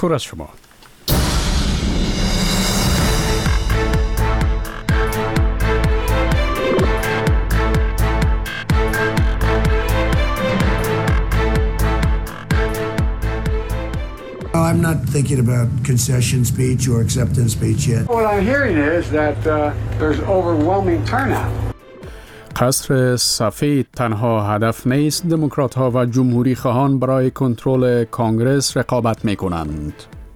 پر از شما. I'm not thinking about concession speech or acceptance speech yet. What I'm hearing is that there's overwhelming turnout. قصر سفید تنها هدف نیست. دموکرات ها و جمهوری خواهان برای کنترل کانگرس رقابت می کنند.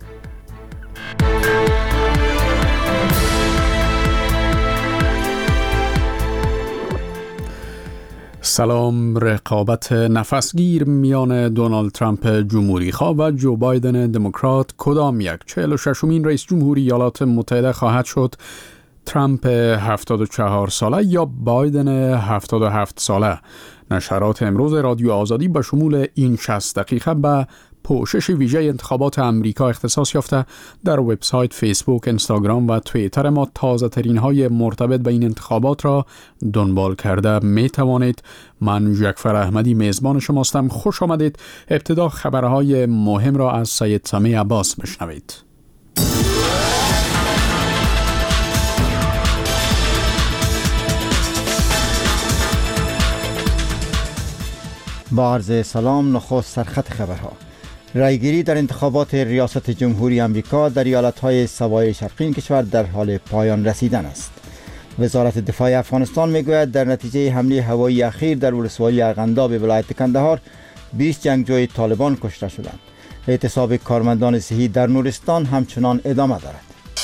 سلام. رقابت نفسگیر میان دونالد ترامپ جمهوری خواه و جو بایدن دموکرات کدام یک 46مین رئیس جمهوری ایالات متحده خواهد شد؟ ترامپ 74 ساله یا بایدن 77 ساله؟ نشرات امروز رادیو آزادی به شمول این 60 دقیقه به پوشش ویژه انتخابات امریکا اختصاص یافته. در وبسایت، فیسبوک، اینستاگرام و توییتر ما تازه ترین های مرتبط به این انتخابات را دنبال کرده می توانید. من جعفر احمدی میزبان شماستم. خوش آمدید. ابتدا خبرهای مهم را از سید سمیع عباس بشنوید. با عرض سلام. نخست سرخط خبرها. رایگیری در انتخابات ریاست جمهوری آمریکا در ایالت‌های سواحل شرقی کشور در حال پایان رسیدن است. وزارت دفاع افغانستان میگوید در نتیجه حمله هوایی اخیر در ولسوالی ارغنداب ولایت کندهار 20 جنگجوی طالبان کشته شدند. اعتصاب کارمندان صحی در نورستان همچنان ادامه دارد.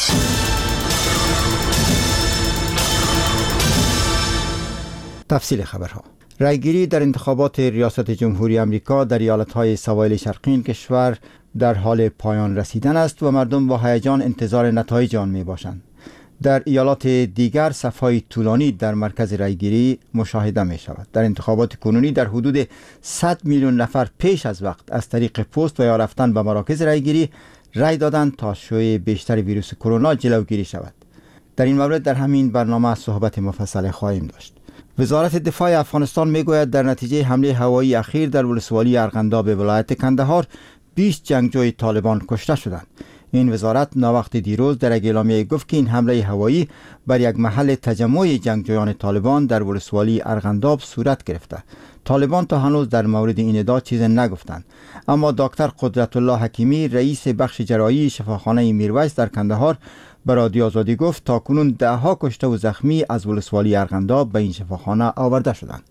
تفصیل خبرها. رایگیری در انتخابات ریاست جمهوری آمریکا در ایالت‌های سواحل شرقی کشور در حال پایان رسیدن است و مردم با هیجان انتظار نتایج آن می‌باشند. در ایالات دیگر صف‌های طولانی در مرکز رایگیری مشاهده می‌شود. در انتخابات کنونی در حدود 100 میلیون نفر پیش از وقت از طریق پست و یا رفتن به مراکز رایگیری رای دادند تا شیوع بیشتر ویروس کرونا جلوگیری شود. در این مورد در همین برنامه صحبت مفصل خواهیم داشت. وزارت دفاع افغانستان میگوید در نتیجه حمله هوایی اخیر در ولسوالی ارغنداب ولایت کندهار 20 جنگجوی طالبان کشته شدند. این وزارت ناوقت دیروز در یک اعلامیه گفت که این حمله هوایی بر یک محل تجمع جنگجویان طالبان در ولسوالی ارغنداب صورت گرفته. طالبان تا هنوز در مورد این ادعا چیزی نگفتند، اما دکتر قدرت الله حکیمی رئیس بخش جراحی شفاخانه میرویس در کندهار به رادیو آزادی گفت تاکنون 10 کشته و زخمی از ولسوالی ارغنداب به این شفاخانه آورده شدند.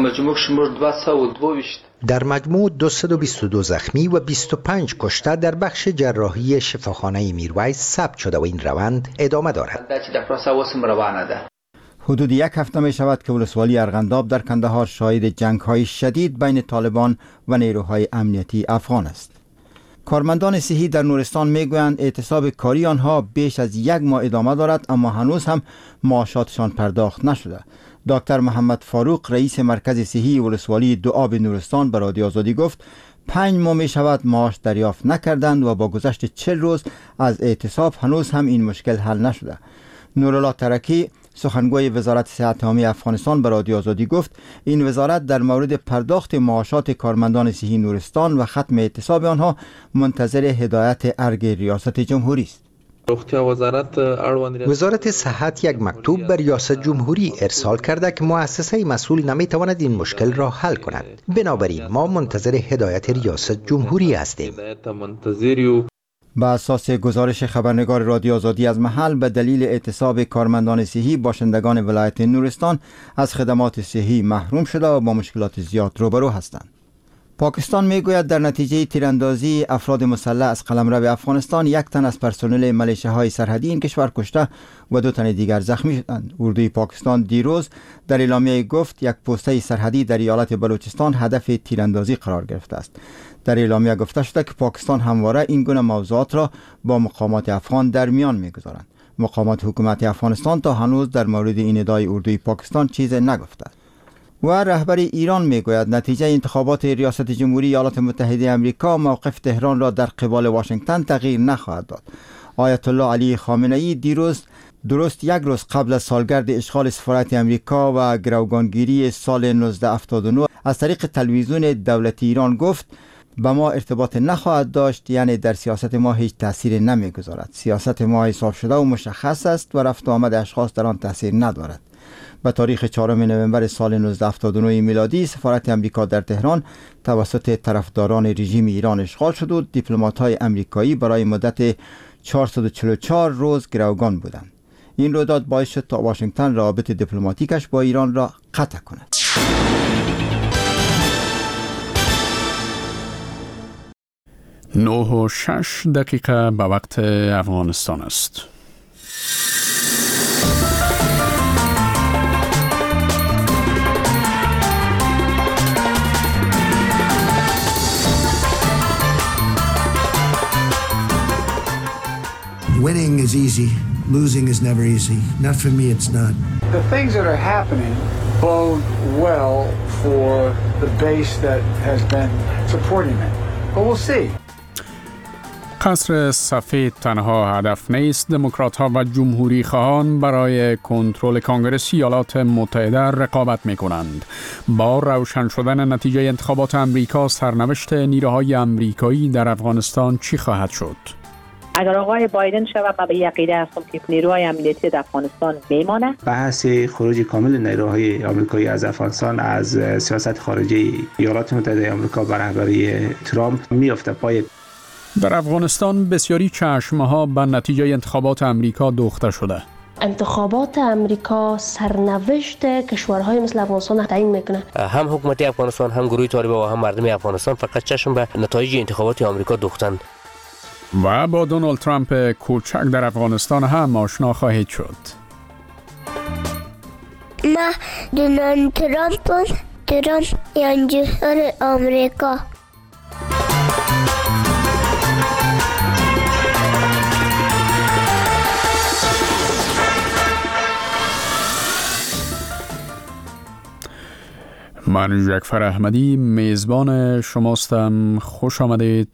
در مجموع 222 زخمی و 25 کشته در بخش جراحی شفاخانه میرویس ثبت شده و این روند ادامه دارد. حدود یک هفته می شود که ولسوالی ارغنداب در کندهار شاهد جنگ‌های شدید بین طالبان و نیروهای امنیتی افغان است. کارمندان صحی در نورستان میگویند اعتصاب کاری آنها بیش از 1 ماه ادامه دارد، اما هنوز هم معاشاتشان پرداخت نشده. دکتر محمد فاروق رئیس مرکز صحی ولسوالی دوآب نورستان به رادیو آزادی گفت 5 ماه می شود معاش دریافت نکردند و با گذشت 40 روز از اعتصاب هنوز هم این مشکل حل نشده. نورالله ترکی سخنگوی وزارت صحت عامه افغانستان به رادیو آزادی گفت این وزارت در مورد پرداخت معاشات کارمندان صحی نورستان و ختم اعتصاب آنها منتظر هدایت ارگ ریاست جمهوری است. وزارت صحت یک مکتوب به ریاست جمهوری ارسال کرده که مؤسسه مسئول نمیتواند این مشکل را حل کند. بنابراین ما منتظر هدایت ریاست جمهوری هستیم. به اساس گزارش خبرنگار رادیو آزادی از محل، به دلیل اعتصاب کارمندان صحی باشندگان ولایت نورستان از خدمات صحی محروم شده و با مشکلات زیاد روبرو هستند. پاکستان میگوید در نتیجه تیراندازی افراد مسلح از قلمرو افغانستان 1 تن از پرسنل ملیشه‌های سرحدی این کشور کشته و 2 تن دیگر زخمی شدند. اردوی پاکستان دیروز در اعلامیه گفت یک پسته سرحدی در ایالت بلوچستان هدف تیراندازی قرار گرفته است. در اعلامیه گفته شده که پاکستان همواره این گونه موضوعات را با مقامات افغان در میان میگذارند. مقامات حکومت افغانستان تا هنوز در مورد این ادعای اردوی پاکستان چیزی نگفته است. و رهبر ایران میگوید نتیجه انتخابات ریاست جمهوری ایالات متحده آمریکا موقف تهران را در قبال واشنگتن تغییر نخواهد داد. آیت الله علی خامنه ای دیروز درست 1 روز قبل از سالگرد اشغال سفارت آمریکا و گروگانگیری سال 1979 از طریق تلویزیون دولتی ایران گفت به ما ارتباط نخواهد داشت، یعنی در سیاست ما هیچ تأثیر نمیگذارد. سیاست ما حساب شده و مشخص است و رفت و آمد اشخاص در آن تأثیر ندارد. به تاریخ 4 نوامبر سال 1979 میلادی سفارت امریکا در تهران توسط طرفداران رژیم ایران اشغال شد و دیپلمات‌های امریکایی برای مدت 444 روز گروگان بودند. این رویداد باعث شد تا واشنگتن روابط دیپلماتیکش با ایران را قطع کند. 9:06 به وقت افغانستان است. Winning is easy. Losing is never easy. Not for me, it's not. The things that are happening bode well for the base that has been supporting it. But we'll see. قصر سفید تنها هدف نیست. دموکرات‌ها و جمهوری خواهان برای کنترل کنگرس ایالات متحده رقابت می‌کنند. با روشن شدن نتیجه انتخابات امریکا، سرنوشت نیروهای امریکایی در افغانستان چی خواهد شد؟ اگر آقای بایدن شود، من به یقینه هستم که نیروهای امنیتی در افغانستان میمانه. بحث خروج کامل نیروهای آمریکایی از افغانستان از سیاست خارجی ایالات متحده آمریکا بر رهبری ترامپ میفته پای. در افغانستان بسیاری چشمها به نتیجه انتخابات امریکا دوخته شده. انتخابات امریکا سرنوشت کشورهای مثل افغانستان تعیین میکنه. هم حکومت افغانستان، هم گروه طالبان و هم مردم افغانستان فقط چشم به نتایج انتخابات آمریکا دوختند. و با دونالد ترامپ کوچک در افغانستان هم آشنا خواهید شد. ما دونالد ترامپ جمهور آمریکا. من جعفر احمدی میزبان شماستم. خوش آمدید.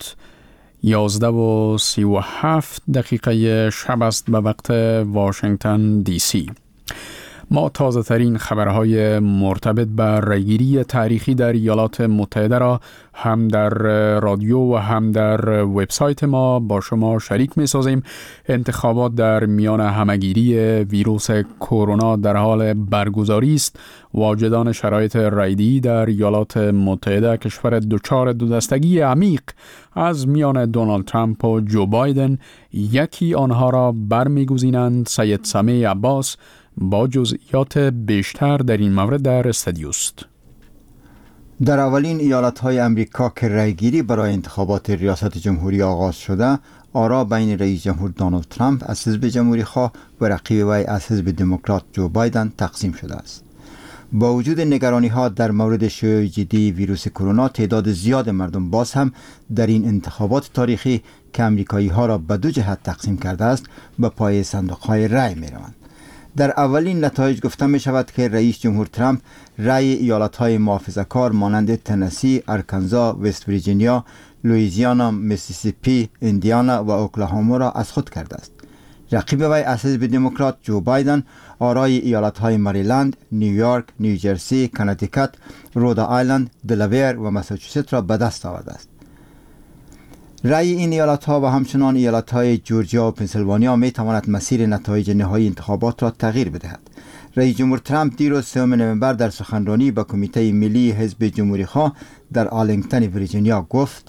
11:37 شب است به وقت واشنگتن دی سی. ما تازه ترین خبرهای مرتبط به رأیگیری تاریخی در ایالات متحده را هم در رادیو و هم در وبسایت ما با شما شریک می سازیم. انتخابات در میان همگیری ویروس کرونا در حال برگزاری است. واجدان شرایط رأیگیری در ایالات متحده، کشور دچار دو دستگی عمیق از میان دونالد ترامپ و جو بایدن، یکی آنها را برمیگزینند. سید سمیع عباس با جزئیات بیشتر در این مورد در استودیو است. در اولین ایالت‌های امریکا که رأیگیری برای انتخابات ریاست جمهوری آغاز شده، آرا بین رئیس جمهور دونالد ترامپ از حزب جمهوری خواه و رقیب وی از حزب دموکرات جو بایدن تقسیم شده است. با وجود نگرانی‌ها در مورد شیوع جدی ویروس کرونا، تعداد زیاد مردم باز هم در این انتخابات تاریخی که آمریکایی‌ها را به دو جهت تقسیم کرده است، به پای صندوق‌های رأی می‌روند. در اولین نتایج گفته می شود که رئیس جمهور ترامپ رأی ایالت‌های محافظه‌کار مانند تنسی، آرکانزا، وست ویرجینیا، لوئیزیانا، میسیسیپی، ایندیانا و اوکلاهوما را از خود کرده است. رقیب وی از حزب دموکرات جو بایدن آرای ایالت‌های مریلند، نیویورک، نیوجرسی، کنتیکت، رود آیلند، دلاویر و ماساچوست را به دست آورده است. رأی این ایالت‌ها و همچنان ایالت‌های جورجیا و پنسیلوانیا می تواند مسیر نتایج نهایی انتخابات را تغییر بدهد. رئیس جمهور ترامپ دیروز 3 نوامبر در سخنرانی به کمیته ملی حزب جمهوری خواه در آرلینگتن ویرجینیا گفت: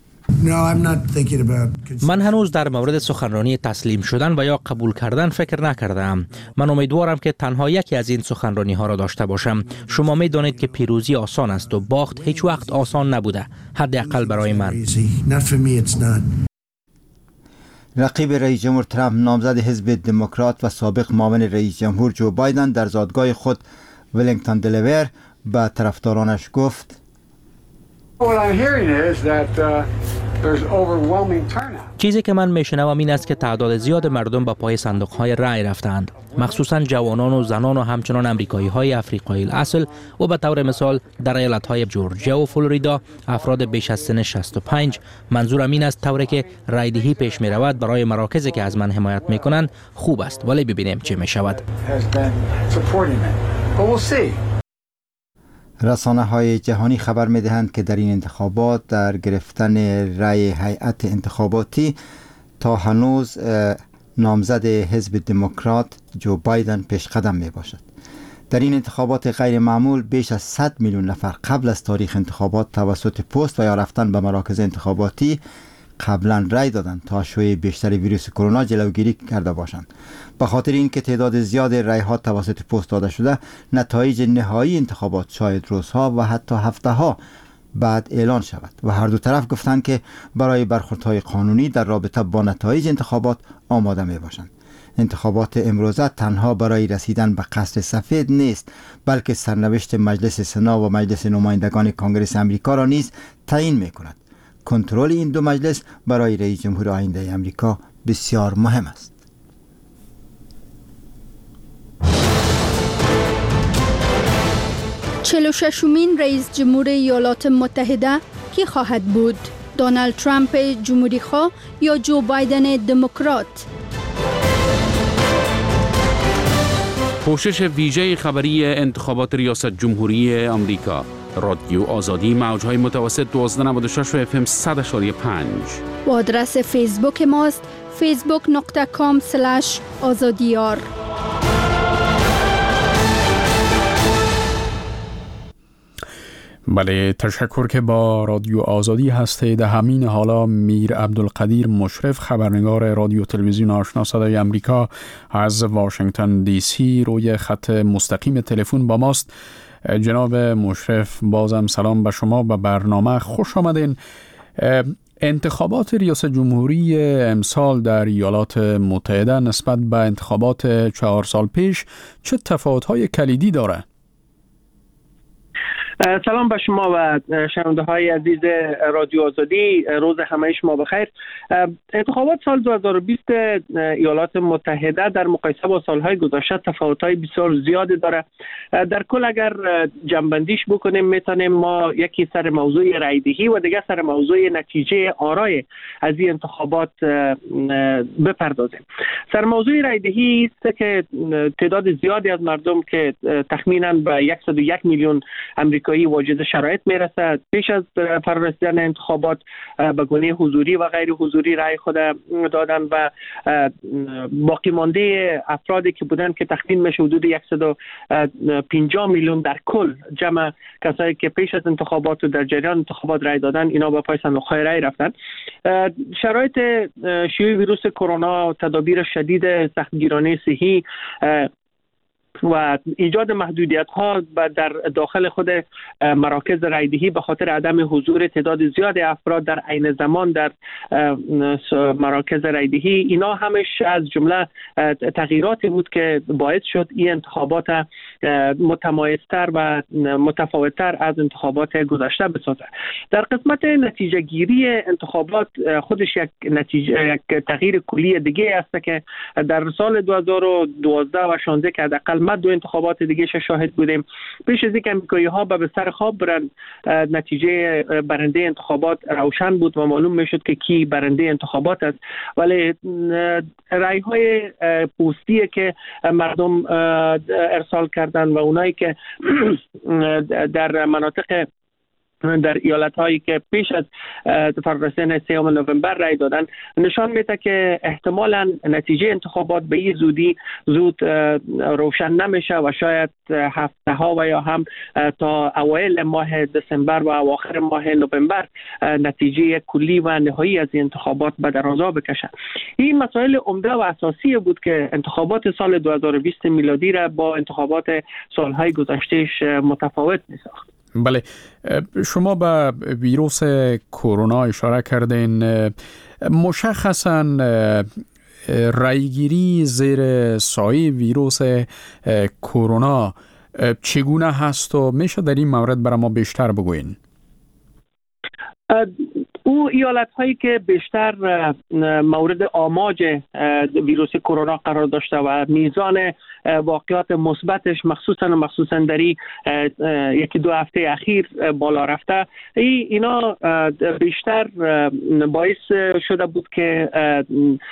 من هنوز در مورد سخنرانی تسلیم شدن و یا قبول کردن فکر نکردم. من امیدوارم که تنها یکی از این سخنرانی ها را داشته باشم. شما می دانید که پیروزی آسان است و باخت هیچ وقت آسان نبوده، حداقل برای من. رقیب رئیس جمهور ترامپ، نامزد حزب دموکرات و سابق معاون رئیس جمهور جو بایدن در زادگاه خود ولینگتون دلاویر به طرفدارانش گفت: چیزی که من میشنوم این است که تعداد زیاد مردم به پای صندوق‌های رأی رفتند، مخصوصا جوانان و زنان و همچنان آمریکایی‌های افریقایی الاصل و به طور مثال در ایالت‌های جورجیا و فلوریدا افراد بیش از سن 65. منظورم این است طوری که رأی‌دهی پیش می‌رود برای مراکزی که از من حمایت می‌کنند خوب است، ولی ببینیم چه می‌شود. رسانه‌های جهانی خبر می‌دهند که در این انتخابات در گرفتن رأی هیئت انتخاباتی تا هنوز نامزد حزب دموکرات جو بایدن پیش قدم میباشد. در این انتخابات غیر معمول بیش از 100 میلیون نفر قبل از تاریخ انتخابات توسط پست و یا رفتن به مراکز انتخاباتی قبلا رای دادند تا شیوع بیشتر ویروس کرونا جلوگیری کرده باشند. به خاطر اینکه تعداد زیاد رای ها توسط پست داده شده، نتایج نهایی انتخابات شاید روزها و حتی هفته‌ها بعد اعلان شود و هر دو طرف گفتند که برای برخوردهای قانونی در رابطه با نتایج انتخابات آماده می باشند. انتخابات امروزه تنها برای رسیدن به قصر سفید نیست، بلکه سرنوشت مجلس سنا و مجلس نمایندگان کنگره امریکا را نیز تعیین می کند. کنترل این دو مجلس برای رئیس جمهور آینده امریکا بسیار مهم است. چهل و ششمین رئیس جمهور ایالات متحده کی خواهد بود؟ دونالد ترامپ جمهوری خواه یا جو بایدن دموکرات؟ پوشش ویژه خبری انتخابات ریاست جمهوری آمریکا. رادیو آزادی، موج‌های متوسط 1296 و FM 100.5 و آدرس فیسبوک ماست facebook.com/azadiyar. بله، تشکر که با رادیو آزادی هستید. همین حالا میر عبدالقدیر مشرف، خبرنگار رادیو تلویزیون آشنا صدای امریکا از واشنگتن دی سی روی خط مستقیم تلفن با ماست. جناب مشرف، بازم سلام به شما، به برنامه خوش آمدین. انتخابات ریاست جمهوری امسال در ایالات متحده نسبت به انتخابات 4 سال پیش چه تفاوت‌های کلیدی داره؟ سلام به شما و شنونده های عزیز رادیو آزادی، روز همه شما بخیر. انتخابات سال 2020 ایالات متحده در مقایسه با سالهای گذشته تفاوت‌های بسیار زیادی داره. در کل اگر جمع‌بندیش بکنیم میتونیم ما یکی سر موضوع رایدهی و دیگه سر موضوع نتیجه آرای از این انتخابات بپردازیم. سر موضوع رایدهی است که تعداد زیادی از مردم که تخمینا به 101 میلیون امریکایی واجد شرایط میرسد پیش از فرارسیدن انتخابات به گونه حضوری و غیر حضوری رای خود دادن و باقی مانده افرادی که بودن که تخمین میشه حدود 150 میلیون در کل جمع کسایی که پیش از انتخابات و در جریان انتخابات رای دادن، اینا به پای صندوق‌های رای رفتن. شرایط شیوع ویروس کرونا، تدابیر شدید سختگیرانه صحی و ایجاد محدودیت‌ها در داخل خود مراکز رایدهی به خاطر عدم حضور تعداد زیاد افراد در عین زمان در مراکز رایدهی، اینا همش از جمله تغییراتی بود که باعث شد این انتخابات متمایزتر و متفاوتتر از انتخابات گذشته بسازه. در قسمت نتیجه گیری انتخابات خودش یک تغییر کلی دیگه است که در سال 2012 و 16 که حداقل ما دو انتخابات دیگه شاهد بودیم. پیش از اینکه امریکایی‌ها به سر خواب برن، نتیجه برنده انتخابات روشن بود و معلوم میشد که کی برنده انتخابات است، ولی رای‌های پستی که مردم ارسال کردن و اونایی که در مناطق در ایالت‌هایی که پیش از فرارسیدن 3 نوامبر رای دادن نشان میده که احتمالاً نتیجه انتخابات به این زودی زود روشن نمیشه و شاید هفته‌ها و یا هم تا اوایل ماه دسامبر و اواخر ماه نوامبر نتیجه کلی و نهایی از انتخابات به درازا بکشه. این مسائل عمده و اساسی بود که انتخابات سال 2020 میلادی را با انتخابات سالهای گذشتهش متفاوت می‌ساخت. بله، شما به ویروس کرونا اشاره کردین. مشخصاً رایگیری زیر سایه ویروس کرونا چگونه هست و میشه در این مورد برای ما بیشتر بگوین؟ او ایالت هایی که بیشتر مورد آماج ویروس کرونا قرار داشته و میزان واقعات مثبتش مخصوصا در یکی دو هفته اخیر بالا رفته، اینا بیشتر باعث شده بود که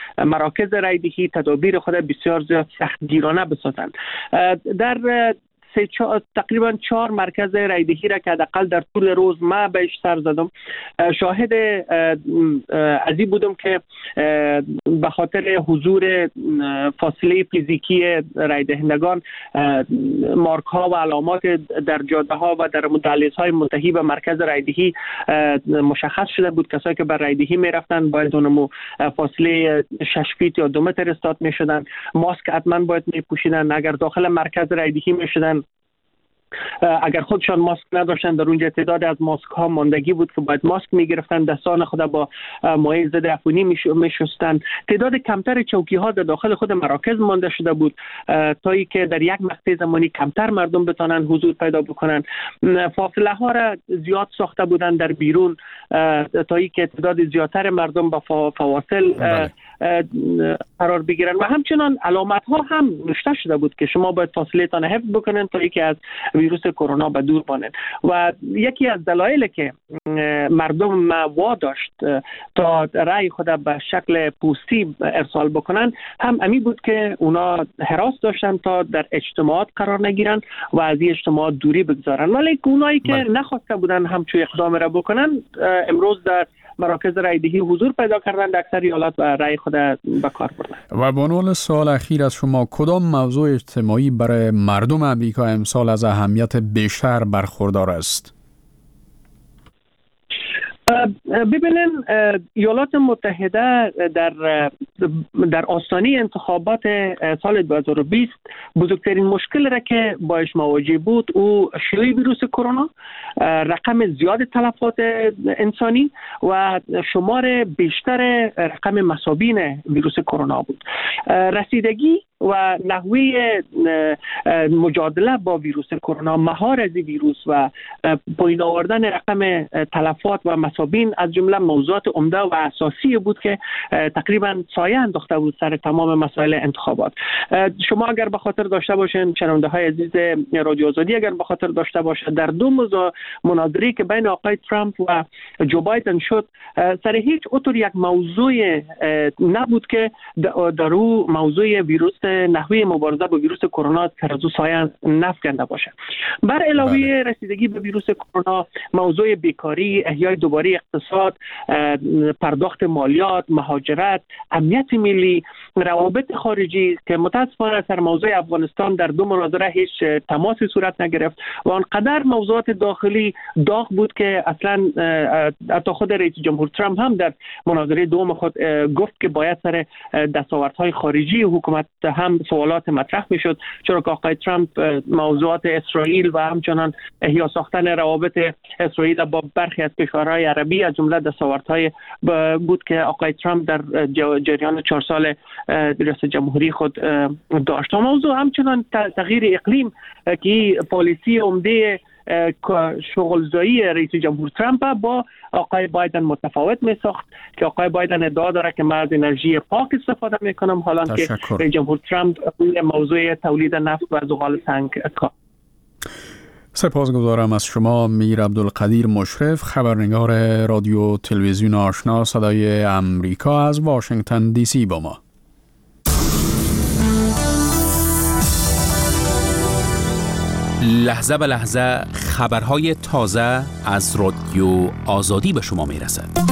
مراکز رایدهی تدابیر خود بسیار زیاد سختگیرانه بسازند. در تقریبا 4 مرکز رایدهی را که حداقل در طول روز ما بهش سر زدم شاهد ازی بودم که به خاطر حضور فاصله فیزیکی رایدهندگان مارک ها و علامات در جاده ها و در دهلیز های منتهی به مرکز رایدهی مشخص شده بود. کسایی که بر رایدهی می رفتن باید اونمو فاصله 6 فیت یا 2 متر استاد می شدن. ماسک حتما باید می پوشیدن. اگر داخل مرکز رایدهی می شدن اگر خودشان ماسک نداشتن در اونجا تعداد از ماسک ها ماندگی بود که باید ماسک میگرفتن، دستان خود با مایع ضد عفونی میشستن. تعداد کمتر چوکی ها در داخل خود مراکز مانده شده بود تا ای که در یک مقطع زمانی کمتر مردم بتونن حضور پیدا بکنن. فاصله ها را زیاد ساخته بودن در بیرون تا ای که تعداد زیادتر مردم با فواصل قرار بگیرن و همچنان علامت ها هم نوشته شده بود که شما باید فاصله تان حفظ بکنن تا ای که از ویروس کرونا به دور بانند. و یکی از دلایلی که مردم واداشت تا رأی خود به شکل پوستی ارسال بکنن هم امی بود که اونا هراس داشتن تا در اجتماعات قرار نگیرن و از این اجتماعات دوری بگذارن، ولی اونایی که نخواسته بودن همچو اقدام را بکنن امروز در مراکز رایدهی حضور پیدا کردن در اکثر ایالات و رای خود به کار بردن. و به عنوان سوال اخیر از شما، کدام موضوع اجتماعی برای مردم امریکا امسال از اهمیت بیشتر برخوردار است؟ ببینین ایالات متحده در آستانه انتخابات سال 2020 بزرگترین مشکل را که باش مواجه بود او شیوع ویروس کرونا، رقم زیاد تلفات انسانی و شمار بیشتر رقم مصابین ویروس کرونا بود. رسیدگی و نحوه مجادله با ویروس کرونا، مهار از ویروس و پایین آوردن رقم تلفات و مصابین از جمله موضوعات عمده و اساسی بود که تقریبا سایه انداخته بود سر تمام مسائل انتخابات. شما اگر به خاطر داشته باشین، شنونده های عزیز رادیو آزادی اگر به خاطر داشته باشه، در دو مناظره که بین آقای ترامپ و جو بایدن شد، سر هیچ اطور یک موضوع نبود که در او موضوع ویروس نحوه مبارزه با ویروس کرونا که از او سایه نفکنده باشه. بر علاوه رسیدگی به ویروس کرونا، موضوع بیکاری، احیای دوباره اقتصاد، پرداخت مالیات، مهاجرت، امنیت ملی، روابط خارجی که متاسفانه سر موضوع افغانستان در دو مناظره هیچ تماسی صورت نگرفت و آنقدر موضوعات داخلی داغ بود که اصلا حتی خود رئیس جمهور ترامپ هم در مناظره دوم خود گفت که باید سر دستاوردهای خارجی حکومت هم سوالات مطرح میشد، چرا که آقای ترامپ موضوعات اسرائیل و همچنان احیا ساختن روابط اسرائیل با برخی از کشورهای عربی از جمله دستاوردهای بود که آقای ترامپ در جریان 4 سال ریاست جمهوری خود داشت. و موضوع همچنان تغییر اقلیم که پالیسی عمده شغلزایی رئیس جمهور ترامپ با آقای بایدن متفاوت می ساخت که آقای بایدن ادعا داره که من از انرژی پاک استفاده میکنم، حالا که رئیس جمهور ترامپ موضوع تولید نفت و زغال سنگ کار. سپاسگزارم از شما میر عبدالقدیر مشرف، خبرنگار رادیو تلویزیون آشنا صدای امریکا از واشنگتن دی سی با ما. لحظه به لحظه خبرهای تازه از رادیو آزادی به شما میرسد.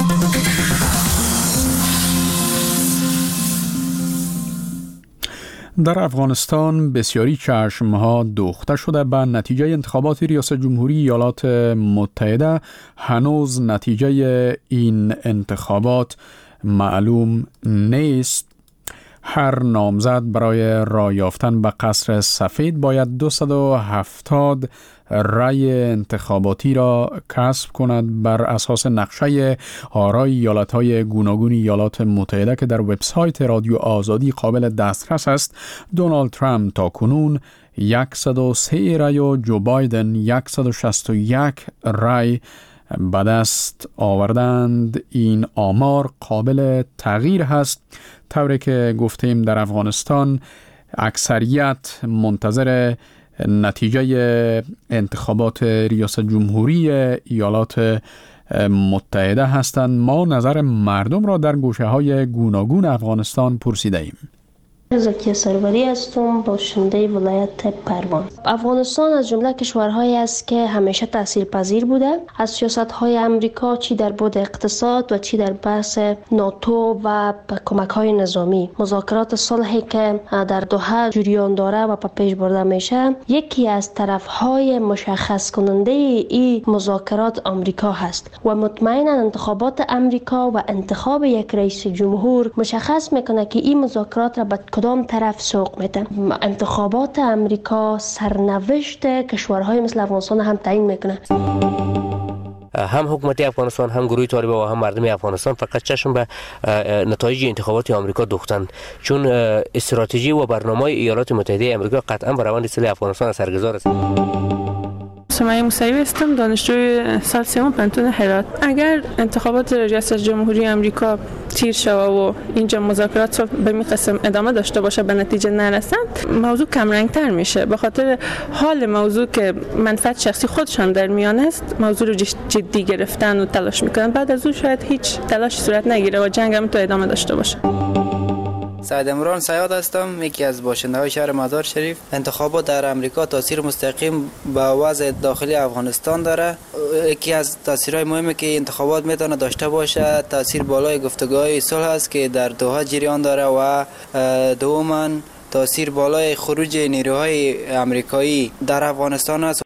در افغانستان بسیاری چشمها دوخته شده به نتیجه انتخابات ریاست جمهوری ایالات متحده. هنوز نتیجه این انتخابات معلوم نیست. هر نامزد برای رای یافتن به قصر سفید باید 270 رای انتخاباتی را کسب کند بر اساس نقشه آرای ایالت‌های گوناگون ایالات متحده که در وبسایت رادیو آزادی قابل دسترس است. دونالد ترامپ تاکنون 103 رای و جو بایدن 161 رای به دست آوردند. این آمار قابل تغییر هست، طوری که گفتیم در افغانستان اکثریت منتظر نتیجه انتخابات ریاست جمهوری ایالات متحده هستند. ما نظر مردم را در گوشه های گوناگون افغانستان پرسیده ایم. زکیه سروری هستم، باشنده ولایت پروان. افغانستان از جمله کشورهایی است که همیشه تاثیرپذیر بوده از سیاست‌های آمریکا، چی در بعد اقتصاد و چی در بحث ناتو و کمک‌های نظامی. مذاکرات صلحی که در دوحه جریان داره و پیش برده میشه، یکی از طرف‌های مشخص کننده این مذاکرات آمریکا هست و مطمئنا انتخابات آمریکا و انتخاب یک رئیس جمهور مشخص میکنه که این مذاکرات را به کدام طرف سوق میده. انتخابات آمریکا سرنوشت کشورهای مثل افغانستان هم تعیین میکنه. هم حکومت افغانستان، هم گروه طالبان و هم مردم افغانستان فقط چشم به نتایج انتخابات آمریکا دوختند، چون استراتژی و برنامه ایالات متحده آمریکا قطعا بر روند صلح افغانستان اثرگذار است. سمیه موسوی هستم، دانشجوی سال سوم پانتون هرات. اگر انتخابات ریاست جمهوری آمریکا تیر شود و اینجا مذاکرات به این قسم ادامه داشته باشه به نتیجه نرسند، موضوع کم رنگ تر میشه. به خاطر حال موضوع که منفعت شخصی خودشان در میان است، موضوع رو جدی گرفتن و تلاش میکنن. بعد از اون شاید هیچ تلاش صورت نگیره و جنگ هم تو ادامه داشته باشه. سعید امران سیاد هستم، یکی از باشنده‌های شهر مزار شریف. انتخابات در امریکا تاثیر مستقیم به وضع داخلی افغانستان داره. یکی از تاثیرهای مهمی که انتخابات میتونه داشته باشه تاثیر بالای گفتگوهای صلح است که در دوحه جریان داره و دوما تاثیر بالای خروج نیروهای امریکایی در افغانستان است.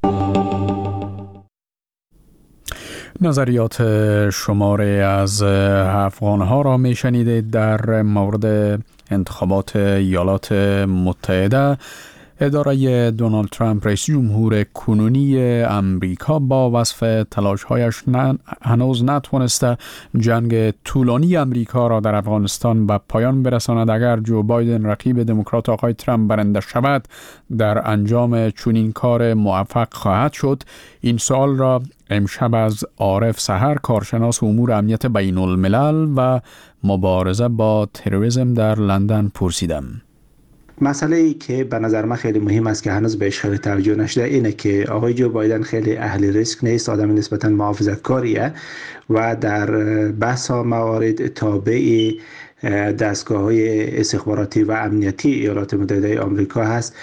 نظریات شماره از افغانها را میشنیدید در مورد انتخابات ایالات متحده. اداره دونالد ترامپ رئیس جمهور کنونی امریکا با وصف تلاش‌هایش هنوز نتوانسته جنگ طولانی امریکا را در افغانستان به پایان برساند. اگر جو بایدن رقیب دموکرات آقای ترامپ برنده شود، در انجام چنین کار موفق خواهد شد؟ این سوال را امشب از عارف سحر، کارشناس امور امنیت بین الملل و مبارزه با تروریسم در لندن پرسیدم. مسئله ای که به نظر من خیلی مهم است که هنوز بهش خیلی توجه نشده اینه که آقای جو بایدن خیلی اهل ریسک نیست، آدم نسبتا محافظت‌کاریه و در بحث ها موارد تابع دستگاه‌های استخباراتی و امنیتی ایالات متحده آمریکا هست.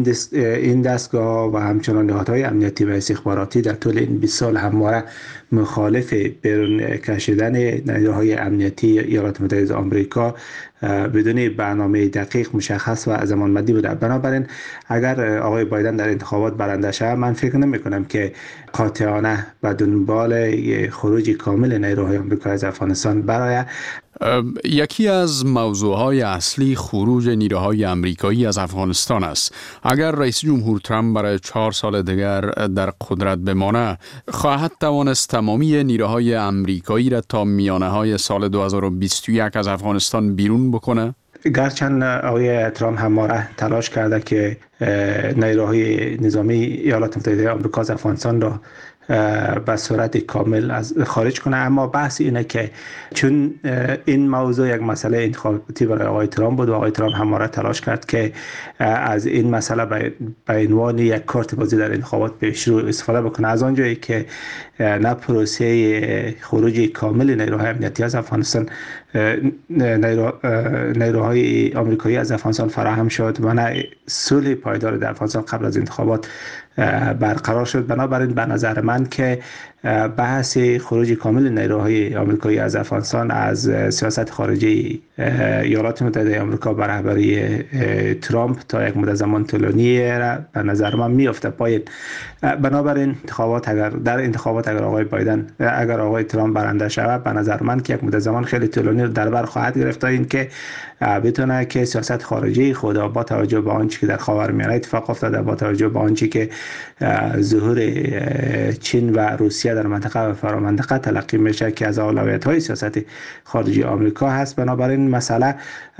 این دستگاه و همچنان نهادهای امنیتی و استخباراتی در طول این 20 سال همواره مخالف بیرون کشیدن نیروهای امنیتی ایالات متحده آمریکا بدون برنامه دقیق مشخص و زمانبندی بوده. بنابراین اگر آقای بایدن در انتخابات برنده شود، من فکر نمی کنم که قاطعانه و دنبال خروج کامل نیروهای آمریکا از افغانستان برای یکی از موضوعهای اصلی خروج نیروهای آمریکایی از افغانستان است. اگر رئیس جمهور ترامپ برای 4 سال دیگر در قدرت بمانه، خواهد توانست تمامی نیروهای آمریکایی را تا میانه‌های سال 2021 از افغانستان بیرون بکنه؟ گرچند آقای ترامپ همواره تلاش کرده که نیروهای نظامی ایالات متحده آمریکا از افغانستان را به صورت کامل از خارج کنه، اما بحث اینه که چون این موضوع یک مسئله انتخاباتی برای آقای ترامپ بود و آقای ترامپ همواره تلاش کرد که از این مسئله به عنوان یک کارت بازی در انتخابات پیش رو استفاده بکنه، از آنجایی که نه پروسه خروج کامل نیروهای امنیتی از افغانستان، نیروهای آمریکایی از افغانستان فراهم شد و نه صلح پایدار در افغانستان قبل از انتخابات برقرار شد. بنابراین به نظر من که بحث خروج کامل نیروهای آمریکایی از افغانستان از سیاست خارجی ایالات متحده آمریکا بر رهبری ترامپ تا یک مدت زمان طولانی به نظر من میفته پایین. بنابراین در انتخابات اگر آقای ترامپ برنده شود، به نظر من که یک مدت زمان خیلی طولانی در بر خواهد گرفت تا اینکه بتونه که سیاست خارجی خود با توجه به آنچه که در خاورمیانه اتفاق افتاده، با توجه به آنچه که ظهور چین و روسیه در منطقه و فرامنطقه تلقی میشه که از اولویت‌های سیاست خارجی آمریکا هست، بنابراین مسئله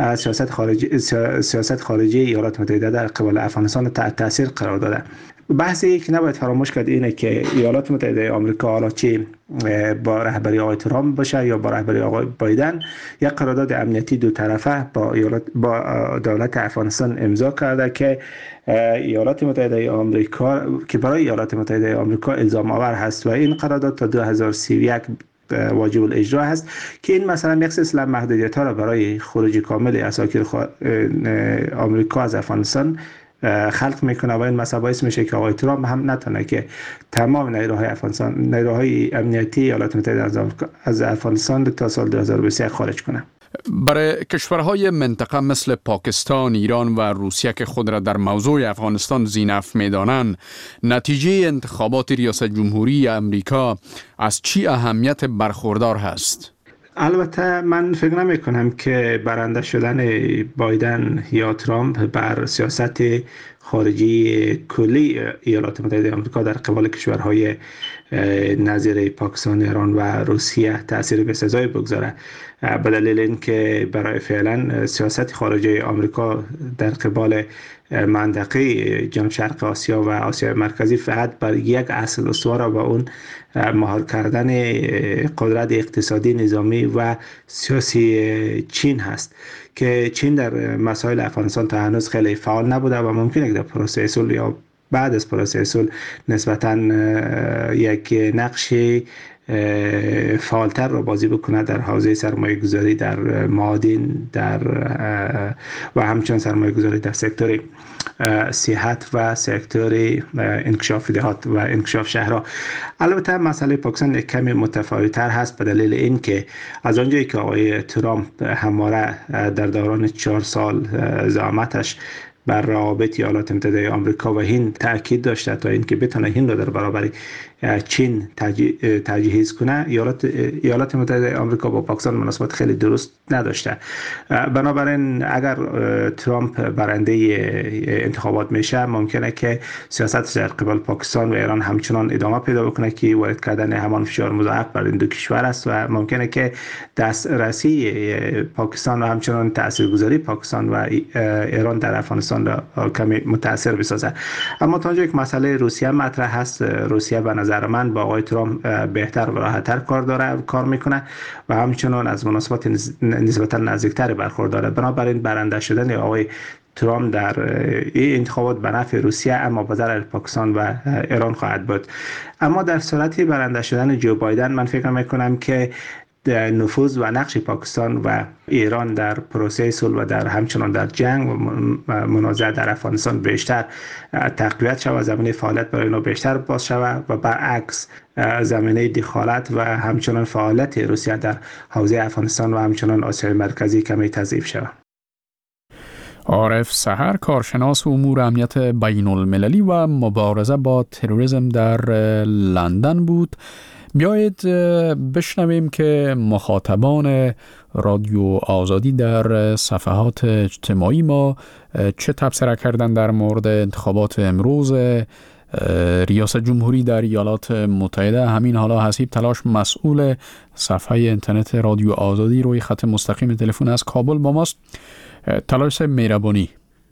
سیاست خارجی ایالات متحده در قبال افغانستان تحت تاثیر قرار داده. بحثی که نباید فراموش کرد اینه که ایالات متحده آمریکا حالا چه با رهبری آقای ترامپ باشه یا با رهبری آقای بایدن، یک قرارداد امنیتی دو طرفه با دولت افغانستان امضا کرده که ایالات متحده آمریکا که برای ایالات متحده آمریکا الزام آور هست و این قرارداد تا 2031 واجب الاجرا هست که این مثلا یک سلسله محدودیت‌ها را برای خروج کامل اساکیر آمریکا از افغانستان خلق میکنه و این مسئله باعث میشه که آقای ترامپ هم نتونه که تمام نیروهای امنیتی ایالات متحده از افغانستان تا سال 2023 خارج کنه. برای کشورهای منطقه مثل پاکستان، ایران و روسیه که خود را در موضوع افغانستان ذی‌نفع می‌دانند، نتیجه انتخابات ریاست جمهوری امریکا از چی اهمیت برخوردار هست؟ البته من فکر نمی کنم که برنده شدن بایدن یا ترامپ بر سیاست خارجی کلی ایالات متحده آمریکا در قبال کشورهای نظیر پاکستان، ایران و روسیه تأثیر بسزایی بگذاره، به دلیل اینکه برای فعلا سیاست خارجی آمریکا در قبال منطقه جنوب شرق آسیا و آسیای مرکزی فقط بر یک اصل استوار و اون مهار کردن قدرت اقتصادی، نظامی و سیاسی چین هست که چین در مسائل افغانستان تا هنوز خیلی فعال نبوده و ممکنه که در پروسه صلح یا بعد از پروسه صلح نسبتاً یک نقش فعالتر را بازی بکنه در حوزه سرمایه گذاری در معادن و همچنین سرمایه گذاری در سکتور صحت و سکتور انکشاف دهات و انکشاف شهرها. البته مسئله پاکستان یک کمی متفاوت‌تر هست به دلیل اینکه از آنجایی که آقای ترامپ همواره در دوران 4 سال زعامتش بر روابط ایالات متحده آمریکا و هند تاکید داشته تا اینکه بتونه هند را در برابر چین تجهیز کنه، ایالات متحده آمریکا با پاکستان مناسبات خیلی درست نداشته. بنابراین اگر ترامپ برنده انتخابات میشه، ممکنه که سیاستش در قبال پاکستان و ایران همچنان ادامه پیدا بکنه که وارد کردن همان فشار مضاعف بر این دو کشور است و ممکنه که دسترسی پاکستان و همچنان تاثیرگذاری پاکستان و ایران در افغانستان را کمی متاثر بسازه. اما تا اونجایی که مسئله روسیه مطرح هست، روسیه به نظر من با آقای ترامپ بهتر و راحت‌تر کار میکنه و همچنان از مناسبات نسبتا نزدیکتر برخورداره. بنابراین برنده شدن آقای ترامپ در این انتخابات به نفع روسیه اما به ضرر پاکستان و ایران خواهد بود. اما در صورت برنده شدن جو بایدن، من فکر میکنم که نفوذ و نقش پاکستان و ایران در پروسه صلح و در همچنان در جنگ و منازعه در افغانستان بیشتر تقویت شود، زمینه فعالیت برای اینا بیشتر باز شود و برعکس زمینه دخالت و همچنان فعالیت روسیه در حوزه افغانستان و همچنان آسیای مرکزی کمی تضعیف شود. عارف سحر، کارشناس امور امنیت بین المللی و مبارزه با تروریسم در لندن بود. بیایید بشنویم که مخاطبان رادیو آزادی در صفحات اجتماعی ما چه تبصره کردن در مورد انتخابات امروز ریاست جمهوری در ایالات متحده. همین حالا حسیب تلاش، مسئول صفحه اینترنت رادیو آزادی، روی خط مستقیم تلفن از کابل با ماست. تلاش مهربانی.